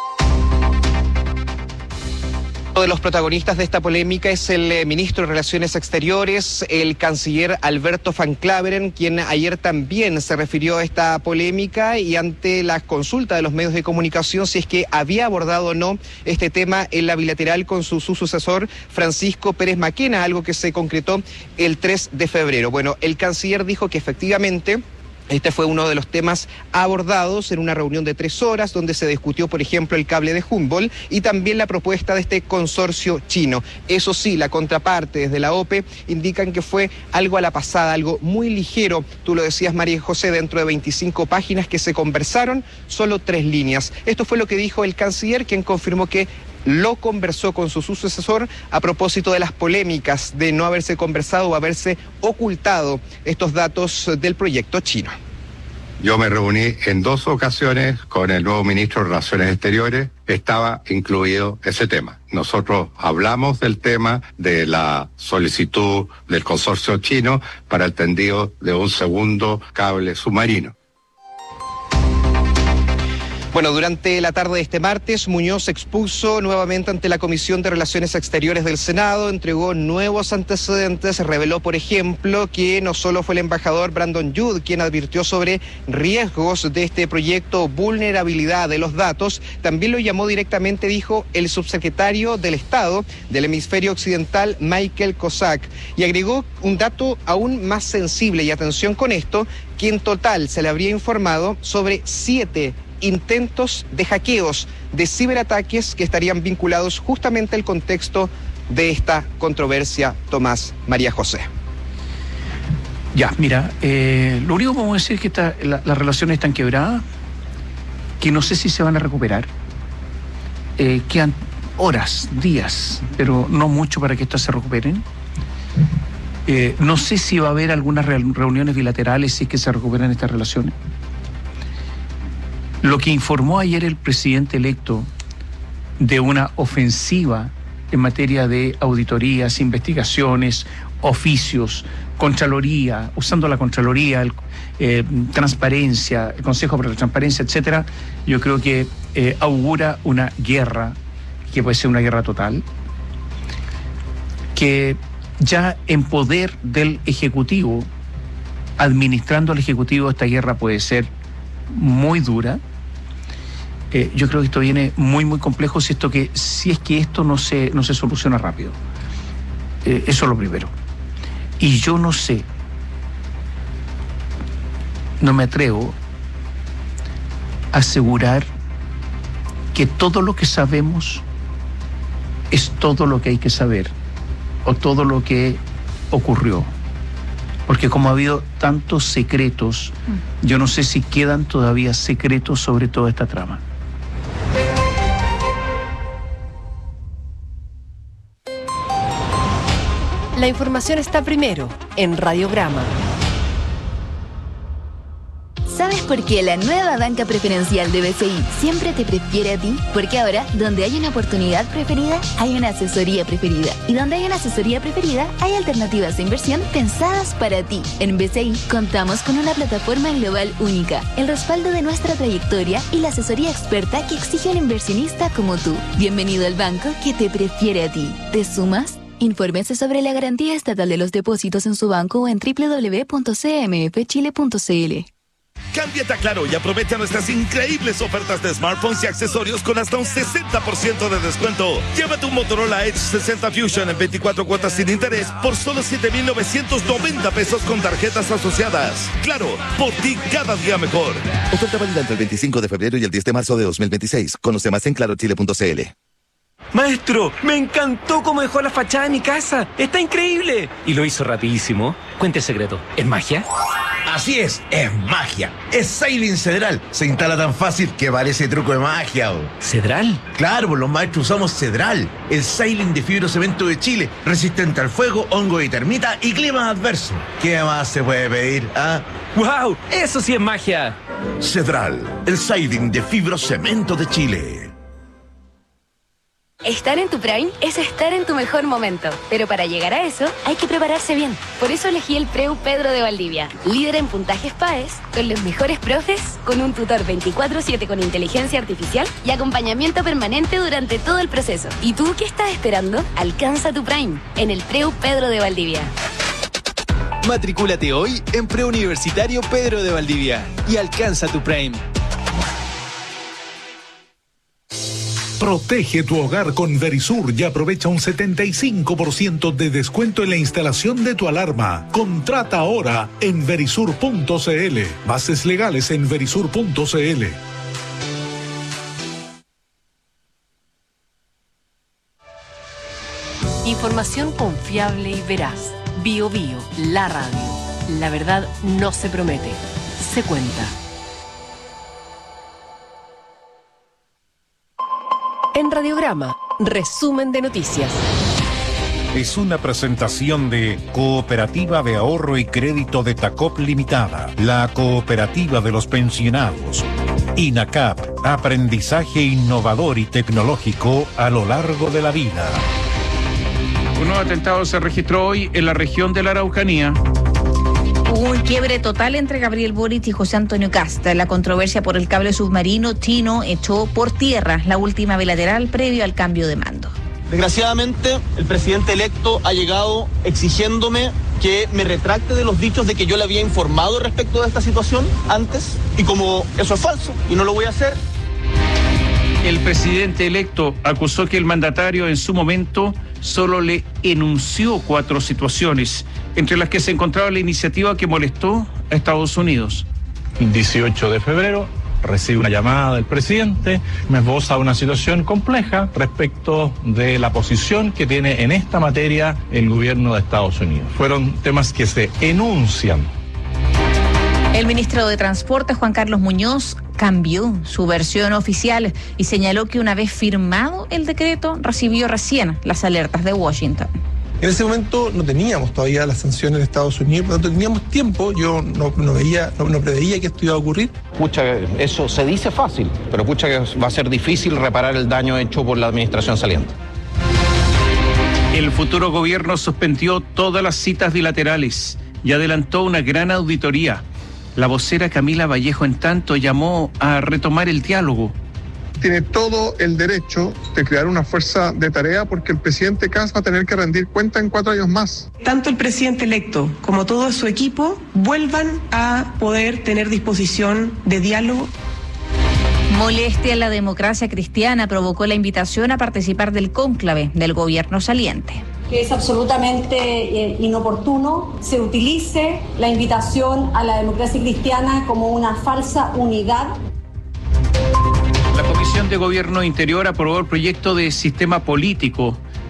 Uno de los protagonistas de esta polémica es el ministro de Relaciones Exteriores, el canciller Alberto Van Klaveren, quien ayer también se refirió a esta polémica y ante la consulta de los medios de comunicación si es que había abordado o no este tema en la bilateral con su sucesor Francisco Pérez Maquena, algo que se concretó el 3 de febrero. Bueno, el canciller dijo que efectivamente este fue uno de los temas abordados en una reunión de 3 horas donde se discutió, por ejemplo, el cable de Humboldt y también la propuesta de este consorcio chino. Eso sí, la contraparte desde la OPE indican que fue algo a la pasada, algo muy ligero. Tú lo decías, María José, dentro de 25 páginas que se conversaron, solo 3 líneas. Esto fue lo que dijo el canciller, quien confirmó que lo conversó con su sucesor a propósito de las polémicas de no haberse conversado o haberse ocultado estos datos del proyecto chino. Yo me reuní en 2 ocasiones con el nuevo ministro de Relaciones Exteriores, estaba incluido ese tema. Nosotros hablamos del tema de la solicitud del consorcio chino para el tendido de un segundo cable submarino. Bueno, durante la tarde de este martes, Muñoz expuso nuevamente ante la Comisión de Relaciones Exteriores del Senado, entregó nuevos antecedentes, reveló, por ejemplo, que no solo fue el embajador Brandon Judd quien advirtió sobre riesgos de este proyecto, vulnerabilidad de los datos, también lo llamó directamente, dijo, el subsecretario del Estado del Hemisferio Occidental, Michael Cossack, y agregó un dato aún más sensible, y atención con esto, que en total se le habría informado sobre 7 intentos de hackeos, de ciberataques que estarían vinculados justamente al contexto de esta controversia, Tomás, María José. Ya, mira, lo único que podemos decir es que las relaciones están quebradas, que no sé si se van a recuperar, quedan horas, días, pero no mucho para que estas se recuperen. No sé si va a haber algunas reuniones bilaterales si es que se recuperan estas relaciones. Lo que informó ayer el presidente electo de una ofensiva en materia de auditorías, investigaciones, oficios, Contraloría, usando la Contraloría, transparencia, el Consejo para la Transparencia, etcétera, yo creo que augura una guerra, que puede ser una guerra total, que ya en poder del Ejecutivo, administrando al Ejecutivo, esta guerra puede ser muy dura. Yo creo que esto viene muy, muy complejo si es que esto no se soluciona rápido. Eso es lo primero. Y yo no sé, no me atrevo a asegurar que todo lo que sabemos es todo lo que hay que saber o todo lo que ocurrió. Porque como ha habido tantos secretos, yo no sé si quedan todavía secretos sobre toda esta trama. La información está primero en Radiograma. ¿Sabes por qué la nueva banca preferencial de BCI siempre te prefiere a ti? Porque ahora, donde hay una oportunidad preferida, hay una asesoría preferida. Y donde hay una asesoría preferida, hay alternativas de inversión pensadas para ti. En BCI contamos con una plataforma global única, el respaldo de nuestra trayectoria y la asesoría experta que exige un inversionista como tú. Bienvenido al banco que te prefiere a ti. ¿Te sumas? Infórmese sobre la garantía estatal de los depósitos en su banco o en www.cmfchile.cl. Cámbiate a Claro y aprovecha nuestras increíbles ofertas de smartphones y accesorios con hasta un 60% de descuento. Llévate un Motorola Edge 60 Fusion en 24 cuotas sin interés por solo 7,990 pesos con tarjetas asociadas. Claro, por ti cada día mejor. Oferta válida entre el 25 de febrero y el 10 de marzo de 2026. Conoce más en clarochile.cl. Maestro, me encantó cómo dejó la fachada de mi casa. Está increíble. Y lo hizo rapidísimo. Cuente el secreto. ¿Es magia? Así es magia. Es Siding Cedral. Se instala tan fácil que parece truco de magia. ¿Cedral? Claro, pues los maestros usamos Cedral, el Siding de fibrocemento de Chile, resistente al fuego, hongo y termita y clima adverso. ¿Qué más se puede pedir? ¡Wow! ¡Eso sí es magia! Cedral, el Siding de fibrocemento de Chile. Estar en tu prime es estar en tu mejor momento, pero para llegar a eso hay que prepararse bien. Por eso elegí el Preu Pedro de Valdivia, líder en puntajes PAES, con los mejores profes, con un tutor 24/7 con inteligencia artificial y acompañamiento permanente durante todo el proceso. ¿Y tú qué estás esperando? Alcanza tu prime en el Preu Pedro de Valdivia. Matricúlate hoy en Preuniversitario Pedro de Valdivia y alcanza tu prime. Protege tu hogar con Verisur y aprovecha un 75% de descuento en la instalación de tu alarma. Contrata ahora en verisur.cl. Bases legales en verisur.cl. Información confiable y veraz. Bio Bio, la radio. La verdad no se promete, se cuenta. En Radiograma, resumen de noticias. Es una presentación de Cooperativa de Ahorro y Crédito de Tacop Limitada, la cooperativa de los pensionados. INACAP, aprendizaje innovador y tecnológico a lo largo de la vida. Un nuevo atentado se registró hoy en la región de la Araucanía. Hubo un quiebre total entre Gabriel Boric y José Antonio Kast. La controversia por el cable submarino chino echó por tierra la última bilateral previo al cambio de mando. Desgraciadamente, el presidente electo ha llegado exigiéndome que me retracte de los dichos de que yo le había informado respecto de esta situación antes, y como eso es falso y no lo voy a hacer. El presidente electo acusó que el mandatario en su momento solo le enunció 4 situaciones, entre las que se encontraba la iniciativa que molestó a Estados Unidos. 18 de febrero recibe una llamada del presidente, me esboza una situación compleja respecto de la posición que tiene en esta materia el gobierno de Estados Unidos. Fueron temas que se enuncian. El ministro de Transporte, Juan Carlos Muñoz, cambió su versión oficial y señaló que una vez firmado el decreto, recibió recién las alertas de Washington. En ese momento no teníamos todavía las sanciones de Estados Unidos, por lo tanto teníamos tiempo, yo no preveía que esto iba a ocurrir. Pucha, eso se dice fácil, pero pucha que va a ser difícil reparar el daño hecho por la administración saliente. El futuro gobierno suspendió todas las citas bilaterales y adelantó una gran auditoría. La vocera Camila Vallejo, en tanto, llamó a retomar el diálogo. Tiene todo el derecho de crear una fuerza de tarea porque el presidente Kast va a tener que rendir cuenta en 4 años más. Tanto el presidente electo como todo su equipo vuelvan a poder tener disposición de diálogo. Molestia en la democracia cristiana provocó la invitación a participar del cónclave del gobierno saliente. Que es absolutamente inoportuno se utilice la invitación a la democracia cristiana como una falsa unidad. La Comisión de Gobierno Interior aprobó el proyecto de sistema político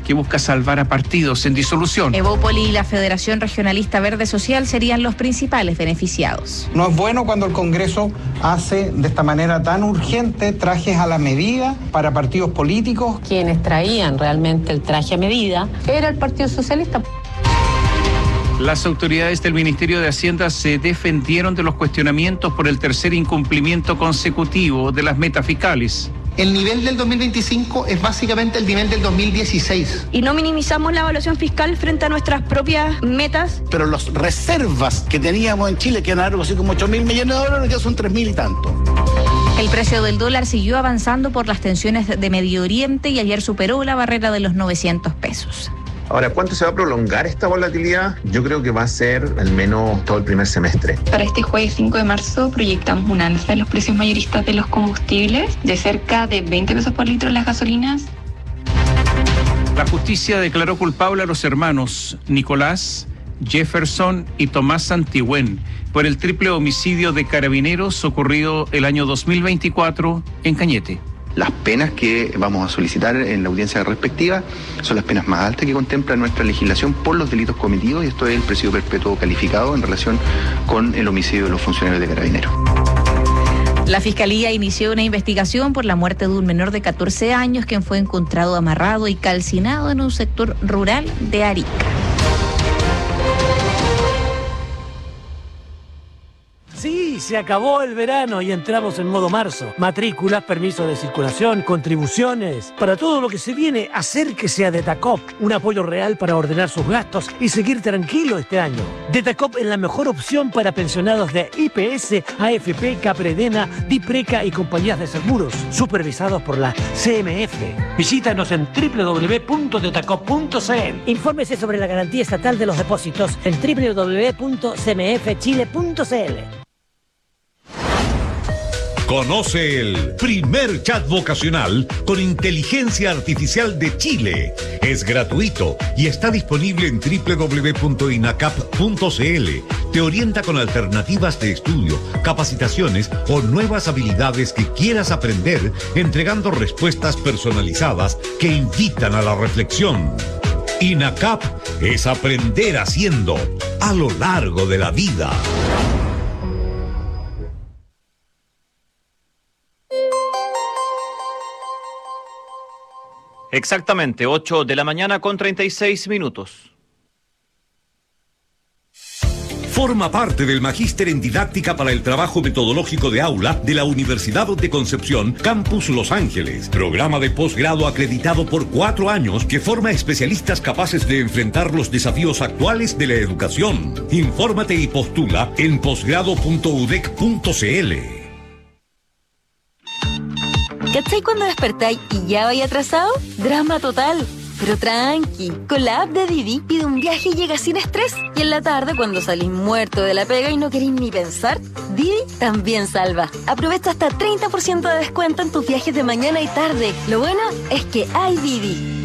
que busca salvar a partidos en disolución. Evópoli y la Federación Regionalista Verde Social serían los principales beneficiados. No es bueno cuando el Congreso hace de esta manera tan urgente trajes a la medida para partidos políticos. Quienes traían realmente el traje a medida era el Partido Socialista. Las autoridades del Ministerio de Hacienda se defendieron de los cuestionamientos por el tercer incumplimiento consecutivo de las metas fiscales. El nivel del 2025 es básicamente el nivel del 2016. Y no minimizamos la evaluación fiscal frente a nuestras propias metas. Pero las reservas que teníamos en Chile, que eran algo así como 8.000 millones de dólares, ya son 3.000 y tanto. El precio del dólar siguió avanzando por las tensiones de Medio Oriente y ayer superó la barrera de los 900 pesos. Ahora, ¿cuánto se va a prolongar esta volatilidad? Yo creo que va a ser al menos todo el primer semestre. Para este jueves 5 de marzo proyectamos un alza en los precios mayoristas de los combustibles de cerca de 20 pesos por litro en las gasolinas. La justicia declaró culpable a los hermanos Nicolás, Jefferson y Tomás Santigüén por el triple homicidio de carabineros ocurrido el año 2024 en Cañete. Las penas que vamos a solicitar en la audiencia respectiva son las penas más altas que contempla nuestra legislación por los delitos cometidos, y esto es el presidio perpetuo calificado en relación con el homicidio de los funcionarios de Carabineros. La Fiscalía inició una investigación por la muerte de un menor de 14 años quien fue encontrado amarrado y calcinado en un sector rural de Arica. Sí, se acabó el verano y entramos en modo marzo. Matrículas, permisos de circulación, contribuciones. Para todo lo que se viene, acérquese a Detacop. Un apoyo real para ordenar sus gastos y seguir tranquilo este año. Detacop es la mejor opción para pensionados de IPS, AFP, Capredena, Dipreca y compañías de seguros, supervisados por la CMF. Visítanos en www.detacop.cl. Infórmese sobre la garantía estatal de los depósitos en www.cmfchile.cl. Conoce el primer chat vocacional con inteligencia artificial de Chile. Es gratuito y está disponible en www.inacap.cl. Te orienta con alternativas de estudio, capacitaciones o nuevas habilidades que quieras aprender, entregando respuestas personalizadas que invitan a la reflexión. INACAP es aprender haciendo a lo largo de la vida. Exactamente, 8 de la mañana con 36 minutos. Forma parte del Magíster en Didáctica para el Trabajo Metodológico de Aula de la Universidad de Concepción, Campus Los Ángeles. Programa de posgrado acreditado por 4 años que forma especialistas capaces de enfrentar los desafíos actuales de la educación. Infórmate y postula en posgrado.udec.cl. ¿Cachai cuando despertáis y ya vais atrasado? Drama total. Pero tranqui, con la app de Didi pide un viaje y llega sin estrés. Y en la tarde, cuando salís muerto de la pega y no queréis ni pensar, Didi también salva. Aprovecha hasta 30% de descuento en tus viajes de mañana y tarde. Lo bueno es que hay Didi.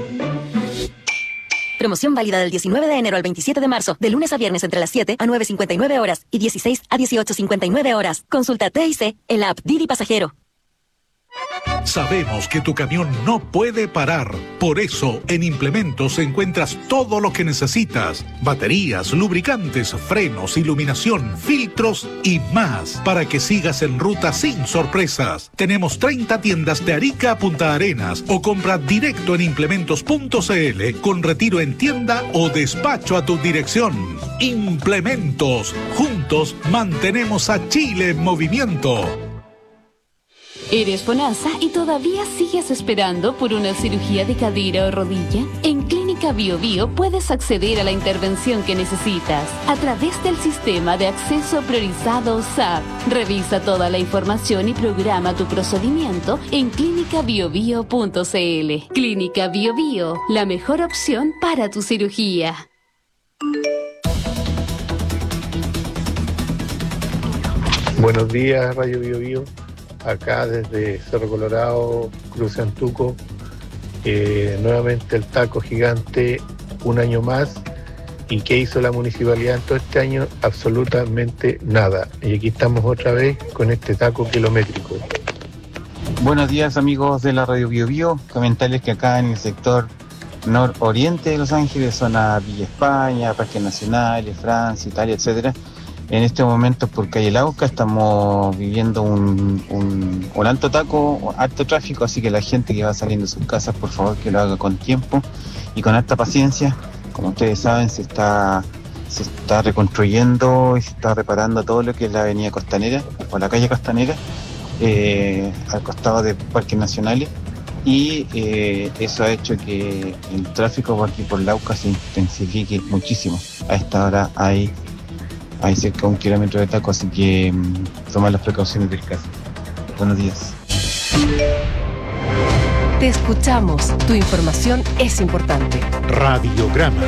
Promoción válida del 19 de enero al 27 de marzo, de lunes a viernes entre las 7 a 9:59 horas y 16 a 18:59 horas. Consulta TIC en la app Didi Pasajero. Sabemos que tu camión no puede parar. Por eso, en Implementos encuentras todo lo que necesitas. Baterías, lubricantes, frenos, iluminación, filtros y más. Para que sigas en ruta sin sorpresas. Tenemos 30 tiendas de Arica a Punta Arenas. O compra directo en implementos.cl con retiro en tienda o despacho a tu dirección. Implementos. Juntos mantenemos a Chile en movimiento. ¿Eres FONASA y todavía sigues esperando por una cirugía de cadera o rodilla? En Clínica Bio Bio puedes acceder a la intervención que necesitas a través del sistema de acceso priorizado SAP. Revisa toda la información y programa tu procedimiento en clinicabiobio.cl. Clínica Bio Bio, la mejor opción para tu cirugía. Buenos días, Radio Bio Bio. Acá desde Cerro Colorado, Cruz Antuco, nuevamente el taco gigante un año más. ¿Y qué hizo la municipalidad en todo este año? Absolutamente nada. Y aquí estamos otra vez con este taco kilométrico. Buenos días, amigos de la Radio Bio Bio. Comentarles que acá en el sector nororiente de Los Ángeles, zona Villa España, Parques Nacionales, Francia, Italia, etcétera. En este momento por calle Lauca estamos viviendo un alto taco, alto tráfico, así que la gente que va saliendo de sus casas, por favor que lo haga con tiempo y con alta paciencia. Como ustedes saben, se está reconstruyendo y se está reparando todo lo que es la avenida Costanera o la calle Costanera, al costado de Parques Nacionales, y eso ha hecho que el tráfico por aquí por Lauca se intensifique muchísimo. A esta hora hay cerca de 1 kilómetro de taco, así que tomar las precauciones del caso. Buenos días. Te escuchamos, tu información es importante. Radiograma.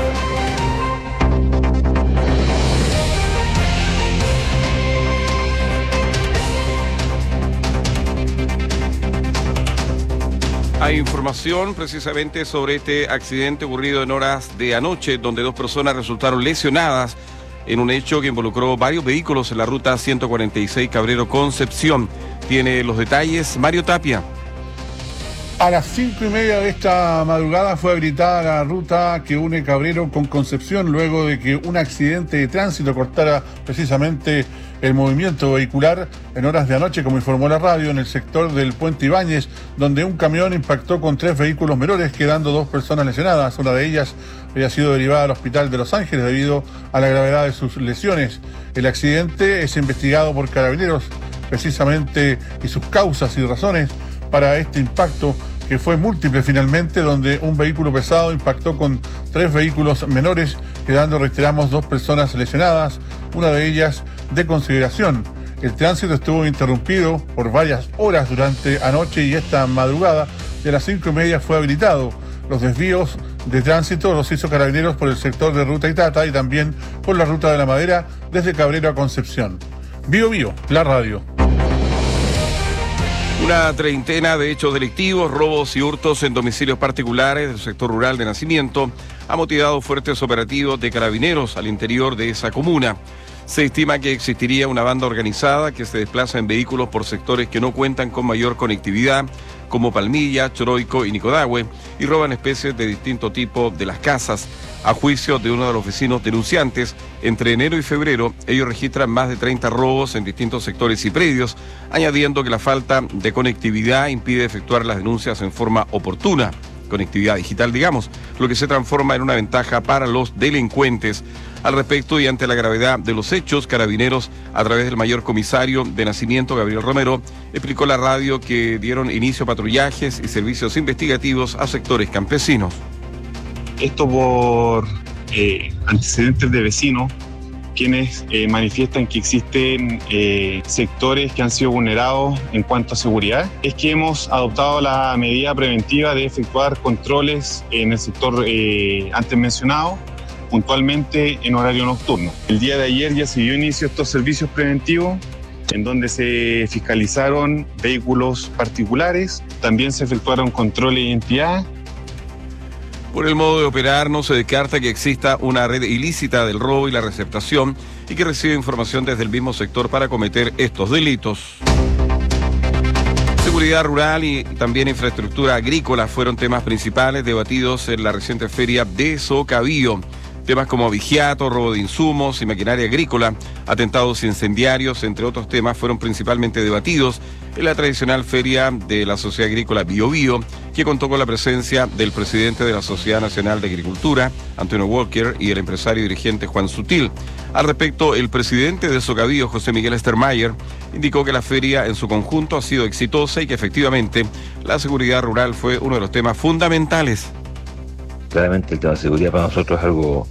Hay información precisamente sobre este accidente ocurrido en horas de anoche, donde 2 personas resultaron lesionadas en un hecho que involucró varios vehículos en la ruta 146 Cabrero-Concepción. Tiene los detalles Mario Tapia. A las 5:30 de esta madrugada fue habilitada la ruta que une Cabrero con Concepción luego de que un accidente de tránsito cortara precisamente el movimiento vehicular en horas de anoche, como informó la radio, en el sector del Puente Ibáñez, donde un camión impactó con 3 vehículos menores, quedando 2 personas lesionadas. Una de ellas había sido derivada al hospital de Los Ángeles debido a la gravedad de sus lesiones. El accidente es investigado por Carabineros precisamente, y sus causas y razones para este impacto, que fue múltiple finalmente, donde un vehículo pesado impactó con 3 vehículos menores, quedando, reiteramos, 2 personas lesionadas, una de ellas de consideración. El tránsito estuvo interrumpido por varias horas durante anoche y esta madrugada. De las 5:30 fue habilitado. Los desvíos de tránsito los hizo Carabineros por el sector de Ruta Itata y también por la Ruta de la Madera desde Cabrero a Concepción. Bio Bio, la radio. Una treintena de hechos delictivos, robos y hurtos en domicilios particulares del sector rural de Nacimiento ha motivado fuertes operativos de Carabineros al interior de esa comuna. Se estima que existiría una banda organizada que se desplaza en vehículos por sectores que no cuentan con mayor conectividad, como Palmilla, Choroico y Nicodahue, y roban especies de distinto tipo de las casas. A juicio de uno de los vecinos denunciantes, entre enero y febrero, ellos registran más de 30 robos en distintos sectores y predios, añadiendo que la falta de conectividad impide efectuar las denuncias en forma oportuna. Conectividad digital, digamos, lo que se transforma en una ventaja para los delincuentes. Al respecto, y ante la gravedad de los hechos, Carabineros, a través del mayor comisario de Nacimiento, Gabriel Romero, explicó a la radio que dieron inicio a patrullajes y servicios investigativos a sectores campesinos. Esto por antecedentes de vecinos, quienes manifiestan que existen sectores que han sido vulnerados en cuanto a seguridad. Es que hemos adoptado la medida preventiva de efectuar controles en el sector antes mencionado, puntualmente en horario nocturno. El día de ayer ya se dio inicio a estos servicios preventivos, en donde se fiscalizaron vehículos particulares, también se efectuaron controles de identidad. Por el modo de operar, no se descarta que exista una red ilícita del robo y la receptación y que recibe información desde el mismo sector para cometer estos delitos. Seguridad rural y también infraestructura agrícola fueron temas principales debatidos en la reciente feria de Socavío. Temas como abigeato, robo de insumos y maquinaria agrícola, atentados incendiarios, entre otros temas, fueron principalmente debatidos en la tradicional feria de la Sociedad Agrícola Bio Bio, que contó con la presencia del presidente de la Sociedad Nacional de Agricultura, Antonio Walker, y el empresario y dirigente Juan Sutil. Al respecto, el presidente de Socavío, José Miguel Stermayer, indicó que la feria en su conjunto ha sido exitosa y que efectivamente la seguridad rural fue uno de los temas fundamentales. Claramente el tema de seguridad para nosotros es algo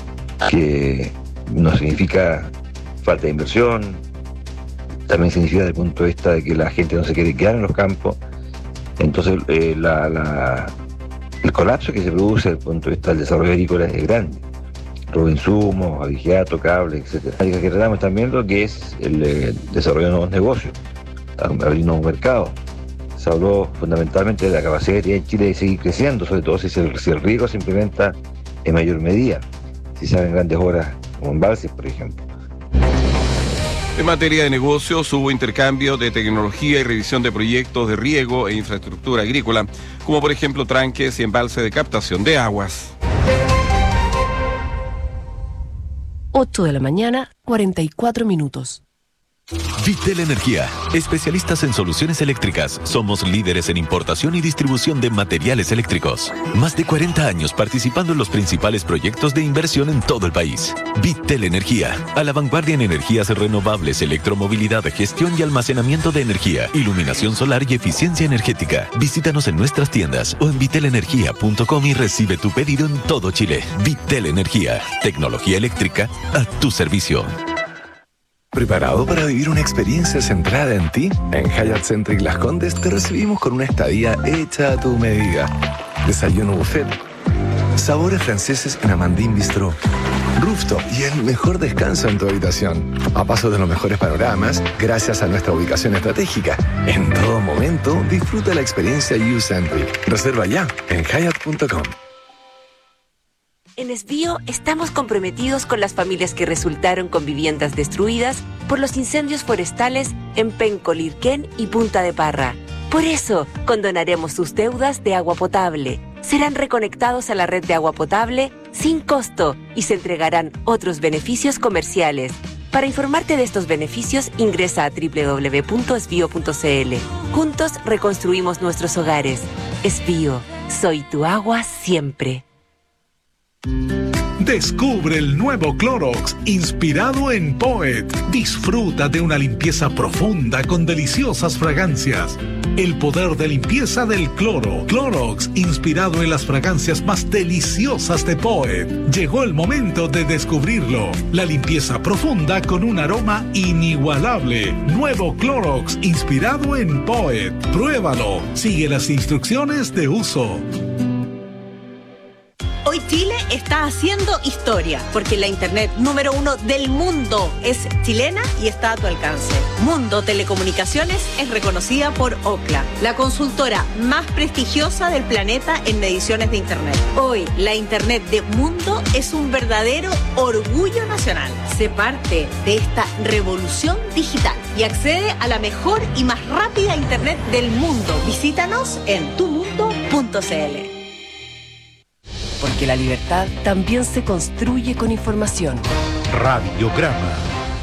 que no significa falta de inversión, también significa desde el punto de vista de que la gente no se quiere quedar en los campos. Entonces el colapso que se produce desde el punto de vista del desarrollo agrícola es grande. Robo de insumos, abigeato, cable, etc. Lo que tratamos también lo que es el desarrollo de nuevos negocios, abrir nuevos mercados. Se habló fundamentalmente de la capacidad que tiene Chile de seguir creciendo, sobre todo si el riego se implementa en mayor medida, si se hacen grandes obras como embalses, por ejemplo. En materia de negocios, hubo intercambio de tecnología y revisión de proyectos de riego e infraestructura agrícola, como por ejemplo tranques y embalse de captación de aguas. 8 de la mañana, 44 minutos. Vitel Energía, especialistas en soluciones eléctricas. Somos líderes en importación y distribución de materiales eléctricos. Más de 40 años participando en los principales proyectos de inversión en todo el país. Vitel Energía, a la vanguardia en energías renovables, electromovilidad, gestión y almacenamiento de energía, iluminación solar y eficiencia energética. Visítanos en nuestras tiendas o en vitelenergia.com y recibe tu pedido en todo Chile. Vitel Energía, tecnología eléctrica a tu servicio. ¿Preparado para vivir una experiencia centrada en ti? En Hyatt Centric Las Condes te recibimos con una estadía hecha a tu medida. Desayuno buffet, sabores franceses en Amandine Bistro, rooftop y el mejor descanso en tu habitación. A paso de los mejores panoramas, gracias a nuestra ubicación estratégica. En todo momento, disfruta la experiencia U-Centric. Reserva ya en Hyatt.com. En Esbío estamos comprometidos con las familias que resultaron con viviendas destruidas por los incendios forestales en Penco, Lirquén y Punta de Parra. Por eso, condonaremos sus deudas de agua potable. Serán reconectados a la red de agua potable sin costo y se entregarán otros beneficios comerciales. Para informarte de estos beneficios, ingresa a www.esbio.cl. Juntos reconstruimos nuestros hogares. Esbío, soy tu agua siempre. Descubre el nuevo Clorox inspirado en Poet. Disfruta de una limpieza profunda con deliciosas fragancias. El poder de limpieza del cloro. Clorox inspirado en las fragancias más deliciosas de Poet. Llegó el momento de descubrirlo. La limpieza profunda con un aroma inigualable. Nuevo Clorox inspirado en Poet. Pruébalo. Sigue las instrucciones de uso. Hoy Chile está haciendo historia, porque la internet número 1 del mundo es chilena y está a tu alcance. Mundo Telecomunicaciones es reconocida por Ookla, la consultora más prestigiosa del planeta en mediciones de internet. Hoy, la internet de Mundo es un verdadero orgullo nacional. Sé parte de esta revolución digital y accede a la mejor y más rápida internet del mundo. Visítanos en tumundo.cl. Porque la libertad también se construye con información. Radiograma.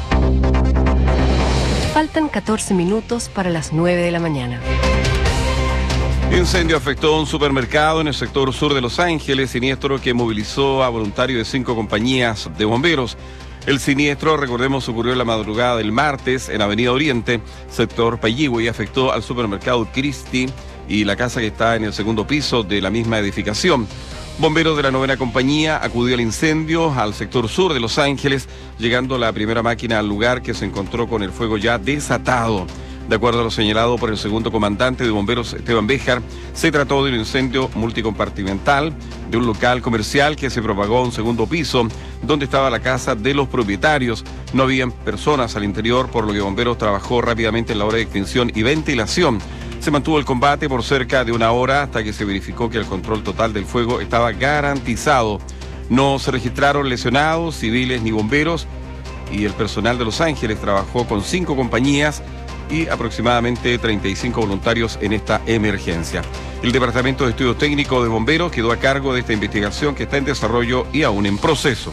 Faltan 14 minutos para las 9 de la mañana. Incendio afectó un supermercado en el sector sur de Los Ángeles, siniestro que movilizó a voluntarios de 5 compañías de bomberos. El siniestro, recordemos, ocurrió en la madrugada del martes en Avenida Oriente, sector Payihue, y afectó al supermercado Christie y la casa que está en el segundo piso de la misma edificación. Bomberos de la 9ª compañía acudió al incendio al sector sur de Los Ángeles, llegando la primera máquina al lugar, que se encontró con el fuego ya desatado. De acuerdo a lo señalado por el segundo comandante de bomberos, Esteban Béjar, se trató de un incendio multicompartimental de un local comercial que se propagó a un segundo piso, donde estaba la casa de los propietarios. No habían personas al interior, por lo que bomberos trabajó rápidamente en la hora de extinción y ventilación. Se mantuvo el combate por cerca de 1 hora hasta que se verificó que el control total del fuego estaba garantizado. No se registraron lesionados, civiles ni bomberos, y el personal de Los Ángeles trabajó con 5 compañías y aproximadamente 35 voluntarios en esta emergencia. El Departamento de Estudios Técnicos de Bomberos quedó a cargo de esta investigación, que está en desarrollo y aún en proceso.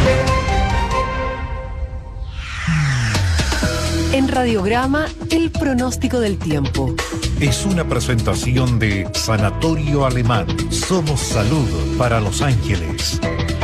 En Radiograma, el pronóstico del tiempo. Es una presentación de Sanatorio Alemán. Somos salud para Los Ángeles.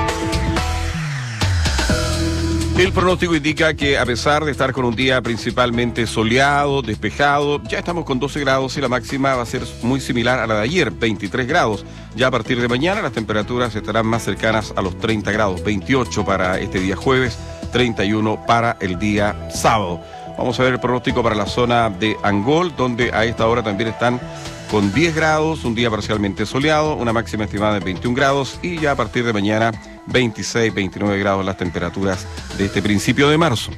El pronóstico indica que, a pesar de estar con un día principalmente soleado, despejado, ya estamos con 12 grados y la máxima va a ser muy similar a la de ayer, 23 grados. Ya a partir de mañana las temperaturas estarán más cercanas a los 30 grados, 28 para este día jueves, 31 para el día sábado. Vamos a ver el pronóstico para la zona de Angol, donde a esta hora también están con 10 grados, un día parcialmente soleado, una máxima estimada de 21 grados y ya a partir de mañana 26, 29 grados las temperaturas de este principio de marzo.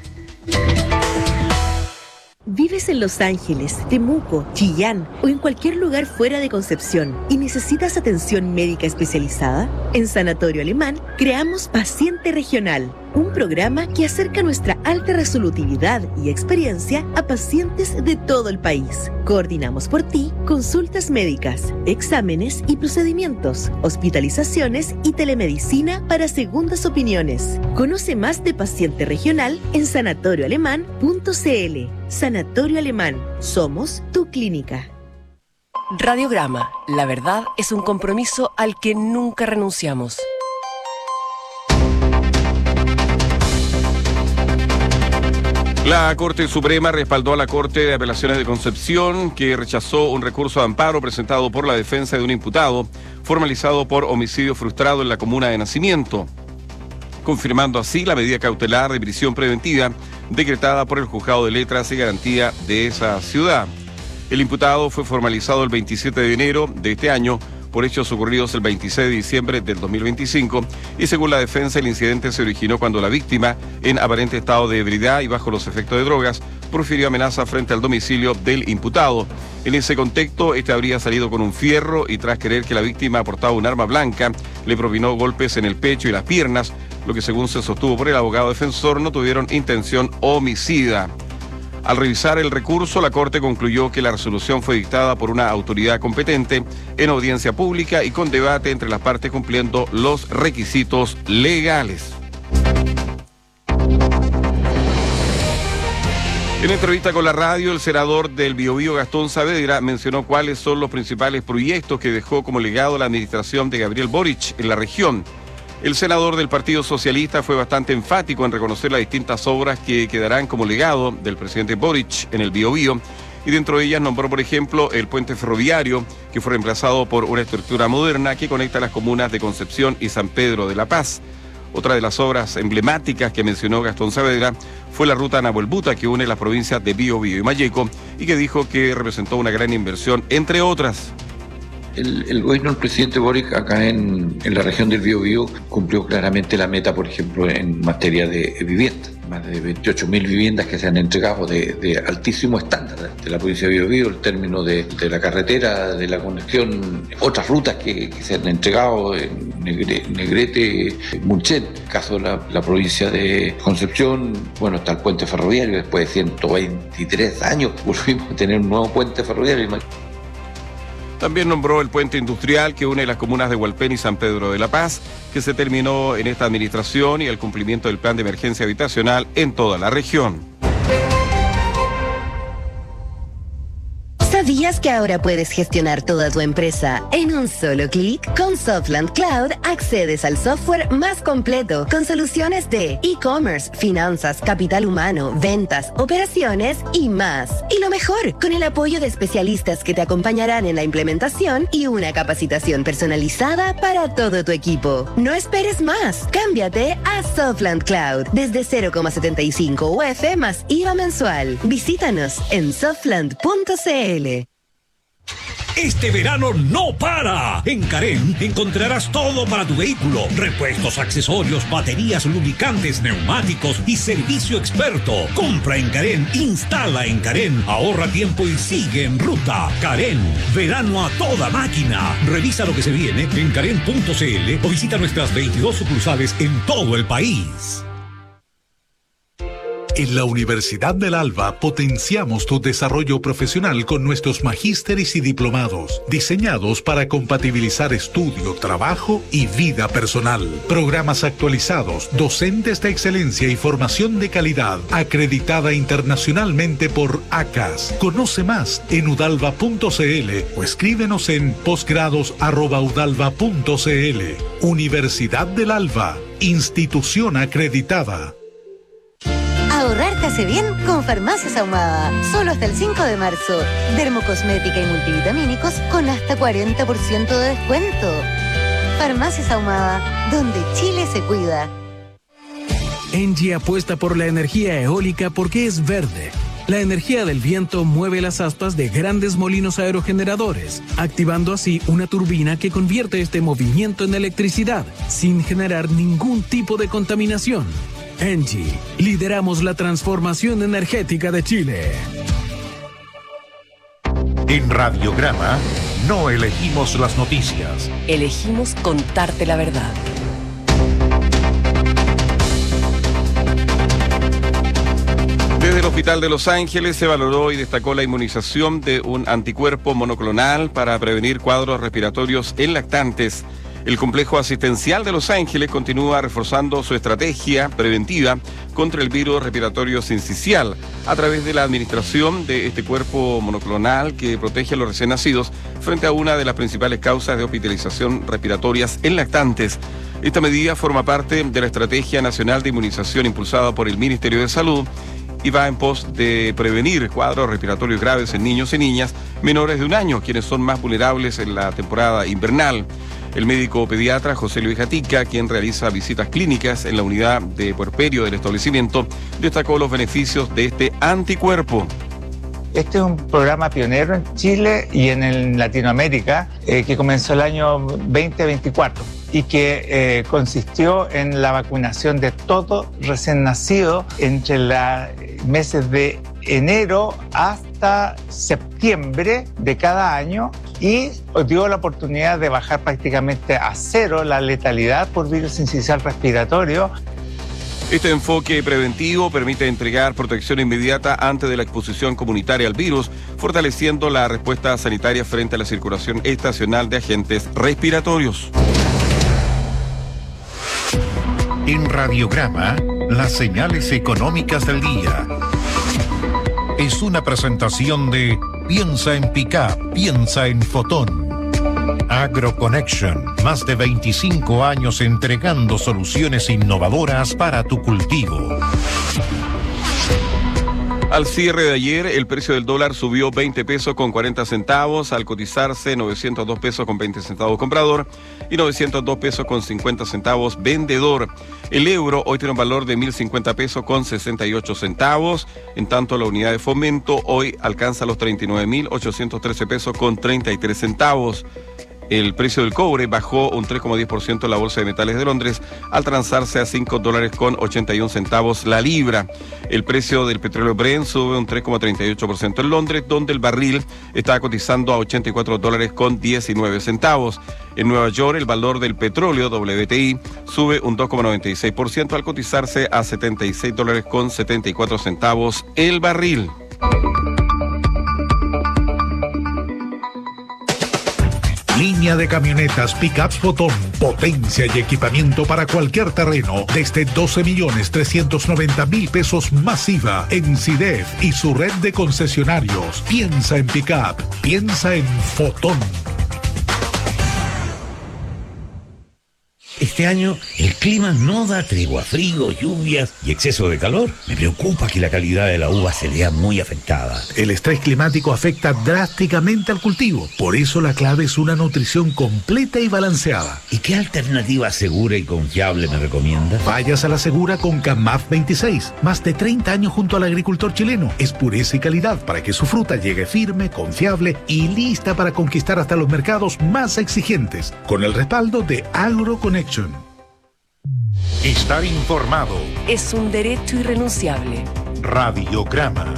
¿Vives en Los Ángeles, Temuco, Chillán o en cualquier lugar fuera de Concepción y necesitas atención médica especializada? En Sanatorio Alemán creamos Paciente Regional. un programa que acerca nuestra alta resolutividad y experiencia a pacientes de todo el país. Coordinamos por ti consultas médicas, exámenes y procedimientos, hospitalizaciones y telemedicina para segundas opiniones. Conoce más de Paciente Regional en sanatorioalemán.cl. Sanatorio Alemán. Somos tu clínica. Radiograma. La verdad es un compromiso al que nunca renunciamos. La Corte Suprema respaldó a la Corte de Apelaciones de Concepción, que rechazó un recurso de amparo presentado por la defensa de un imputado formalizado por homicidio frustrado en la comuna de Nacimiento, confirmando así la medida cautelar de prisión preventiva decretada por el Juzgado de Letras y Garantía de esa ciudad. El imputado fue formalizado el 27 de enero de este año por hechos ocurridos el 26 de diciembre del 2025 y según la defensa el incidente se originó cuando la víctima, en aparente estado de ebriedad y bajo los efectos de drogas, profirió amenaza frente al domicilio del imputado. En ese contexto, este habría salido con un fierro y tras creer que la víctima portaba un arma blanca, le propinó golpes en el pecho y las piernas, lo que según se sostuvo por el abogado defensor no tuvieron intención homicida. Al revisar el recurso, la Corte concluyó que la resolución fue dictada por una autoridad competente en audiencia pública y con debate entre las partes cumpliendo los requisitos legales. En entrevista con la radio, el senador del Biobío, Gastón Saavedra, mencionó cuáles son los principales proyectos que dejó como legado la administración de Gabriel Boric en la región. El senador del Partido Socialista fue bastante enfático en reconocer las distintas obras que quedarán como legado del presidente Boric en el Biobío, y dentro de ellas nombró, por ejemplo, el puente ferroviario, que fue reemplazado por una estructura moderna que conecta las comunas de Concepción y San Pedro de la Paz. Otra de las obras emblemáticas que mencionó Gastón Saavedra fue la ruta Nahuelbuta, que une las provincias de Biobío y Malleco, y que dijo que representó una gran inversión, entre otras. El gobierno del presidente Boric acá en la región del Biobío cumplió claramente la meta, por ejemplo, en materia de vivienda. Más de 28.000 viviendas que se han entregado de altísimo estándar de la provincia de Biobío, el término de la carretera, de la conexión, otras rutas que se han entregado en Negrete, Munchen. En el caso de la provincia de Concepción, bueno, está el puente ferroviario, después de 123 años volvimos a tener un nuevo puente ferroviario. También nombró el puente industrial que une las comunas de Hualpén y San Pedro de la Paz, que se terminó en esta administración, y el cumplimiento del plan de emergencia habitacional en toda la región. ¿Sabías que ahora puedes gestionar toda tu empresa en un solo clic? Con Softland Cloud accedes al software más completo con soluciones de e-commerce, finanzas, capital humano, ventas, operaciones y más. Y lo mejor, con el apoyo de especialistas que te acompañarán en la implementación y una capacitación personalizada para todo tu equipo. No esperes más. Cámbiate a Softland Cloud desde 0,75 UF más IVA mensual. Visítanos en softland.cl. Este verano no para. En Carén encontrarás todo para tu vehículo: repuestos, accesorios, baterías, lubricantes, neumáticos y servicio experto. Compra en Carén, instala en Carén, ahorra tiempo y sigue en ruta. Carén, verano a toda máquina. Revisa lo que se viene en carén.cl o visita nuestras 22 sucursales en todo el país. En la Universidad del Alba potenciamos tu desarrollo profesional con nuestros magísteres y diplomados, diseñados para compatibilizar estudio, trabajo y vida personal. Programas actualizados, docentes de excelencia y formación de calidad, acreditada internacionalmente por ACAS. Conoce más en udalva.cl o escríbenos en posgrados@udalva.cl. Universidad del Alba, institución acreditada. Ahorrar te hace bien con Farmacias Ahumada. Solo hasta el 5 de marzo. Dermocosmética y multivitamínicos con hasta 40% de descuento. Farmacias Ahumada, donde Chile se cuida. ENGIE apuesta por la energía eólica porque es verde. La energía del viento mueve las aspas de grandes molinos aerogeneradores, activando así una turbina que convierte este movimiento en electricidad, sin generar ningún tipo de contaminación. ENGIE, lideramos la transformación energética de Chile. En Radiograma, no elegimos las noticias. Elegimos contarte la verdad. Hospital de Los Ángeles se valoró y destacó la inmunización de un anticuerpo monoclonal para prevenir cuadros respiratorios en lactantes. El complejo asistencial de Los Ángeles continúa reforzando su estrategia preventiva contra el virus respiratorio sincicial a través de la administración de este cuerpo monoclonal que protege a los recién nacidos frente a una de las principales causas de hospitalización respiratorias en lactantes. Esta medida forma parte de la Estrategia Nacional de Inmunización impulsada por el Ministerio de Salud y va en pos de prevenir cuadros respiratorios graves en niños y niñas menores de 1 año, quienes son más vulnerables en la temporada invernal. El médico pediatra José Luis Gatica, quien realiza visitas clínicas en la unidad de puerperio del establecimiento, destacó los beneficios de este anticuerpo. Este es un programa pionero en Chile y en Latinoamérica que comenzó el año 2024 y que consistió en la vacunación de todo recién nacido entre los meses de enero hasta septiembre de cada año y dio la oportunidad de bajar prácticamente a 0 la letalidad por virus sincicial respiratorio. Este enfoque preventivo permite entregar protección inmediata antes de la exposición comunitaria al virus, fortaleciendo la respuesta sanitaria frente a la circulación estacional de agentes respiratorios. En Radiograma, las señales económicas del día. Es una presentación de Piensa en Pickup, piensa en Fotón. AgroConnection, más de 25 años entregando soluciones innovadoras para tu cultivo. Al cierre de ayer, el precio del dólar subió 20 pesos con 40 centavos, al cotizarse 902 pesos con 20 centavos comprador y 902 pesos con 50 centavos vendedor. El euro hoy tiene un valor de 1.050 pesos con 68 centavos, en tanto la unidad de fomento hoy alcanza los 39.813 pesos con 33 centavos. El precio del cobre bajó un 3,10% en la Bolsa de Metales de Londres al transarse a $5 con 81 centavos la libra. El precio del petróleo Brent sube un 3,38% en Londres, donde el barril está cotizando a $84 con 19 centavos. En Nueva York, el valor del petróleo WTI sube un 2,96% al cotizarse a $76 con 74 centavos el barril. Línea de camionetas Pickups Fotón, potencia y equipamiento para cualquier terreno, desde 12.390.000 pesos masiva en CIDEF y su red de concesionarios. Piensa en Pickup, piensa en Fotón. Este año el clima no da tregua, frío, lluvias y exceso de calor. Me preocupa que la calidad de la uva se vea muy afectada. El estrés climático afecta drásticamente al cultivo. Por eso la clave es una nutrición completa y balanceada. ¿Y qué alternativa segura y confiable me recomienda? Vayas a la segura con CAMAF 26. Más de 30 años junto al agricultor chileno. Es pureza y calidad para que su fruta llegue firme, confiable y lista para conquistar hasta los mercados más exigentes. Con el respaldo de AgroConnection. Estar informado. Es un derecho irrenunciable. Radiograma.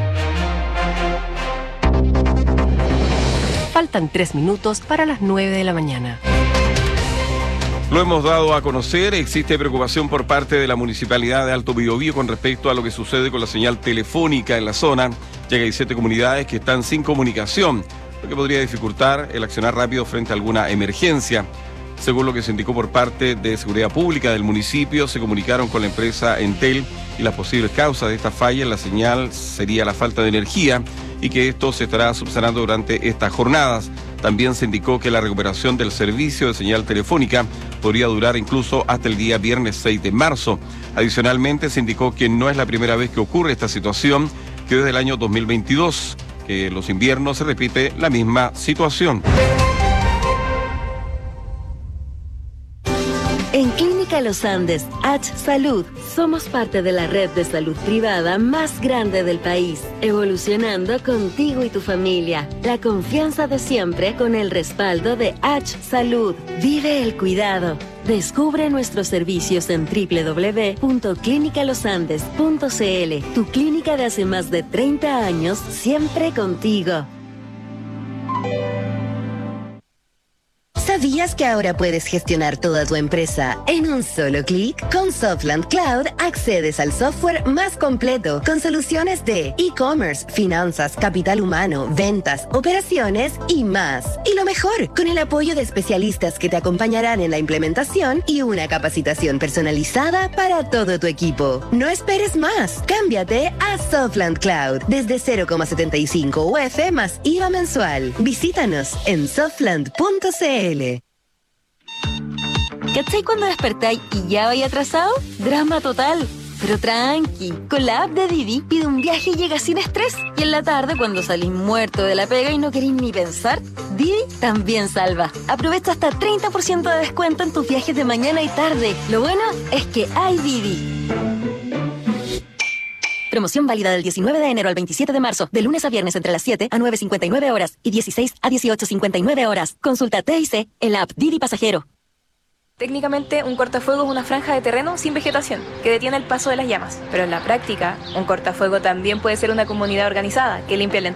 Faltan 3 minutos para las 9 de la mañana. Lo hemos dado a conocer, existe preocupación por parte de la Municipalidad de Alto Biobío con respecto a lo que sucede con la señal telefónica en la zona, ya que hay 7 comunidades que están sin comunicación, lo que podría dificultar el accionar rápido frente a alguna emergencia. Según lo que se indicó por parte de Seguridad Pública del municipio, se comunicaron con la empresa Entel y las posibles causas de esta falla en la señal sería la falta de energía y que esto se estará subsanando durante estas jornadas. También se indicó que la recuperación del servicio de señal telefónica podría durar incluso hasta el día viernes 6 de marzo. Adicionalmente, se indicó que no es la primera vez que ocurre esta situación, que desde el año 2022, que en los inviernos se repite la misma situación. En Clínica Los Andes, H Salud, somos parte de la red de salud privada más grande del país, evolucionando contigo y tu familia. La confianza de siempre con el respaldo de H Salud. Vive el cuidado. Descubre nuestros servicios en www.clinicalosandes.cl. Tu clínica de hace más de 30 años, siempre contigo. ¿Sabías ¿Sabías que ahora puedes gestionar toda tu empresa en un solo clic? Con Softland Cloud accedes al software más completo con soluciones de e-commerce, finanzas, capital humano, ventas, operaciones y más. Y lo mejor, con el apoyo de especialistas que te acompañarán en la implementación y una capacitación personalizada para todo tu equipo. No esperes más. Cámbiate a Softland Cloud desde 0,75 UF más IVA mensual. Visítanos en softland.cl. ¿Cachai cuando despertáis y ya vais atrasado? Drama total. Pero tranqui, con la app de Didi pide un viaje y llega sin estrés. Y en la tarde, cuando salís muerto de la pega y no queréis ni pensar, Didi también salva. Aprovecha hasta 30% de descuento en tus viajes de mañana y tarde. Lo bueno es que hay Didi. Promoción válida del 19 de enero al 27 de marzo, de lunes a viernes entre las 7 a 9:59 horas y 16 a 18:59 horas. Consulta TIC en la app Didi Pasajero. Técnicamente, un cortafuego es una franja de terreno sin vegetación que detiene el paso de las llamas. Pero en la práctica, un cortafuego también puede ser una comunidad organizada que limpia el entorno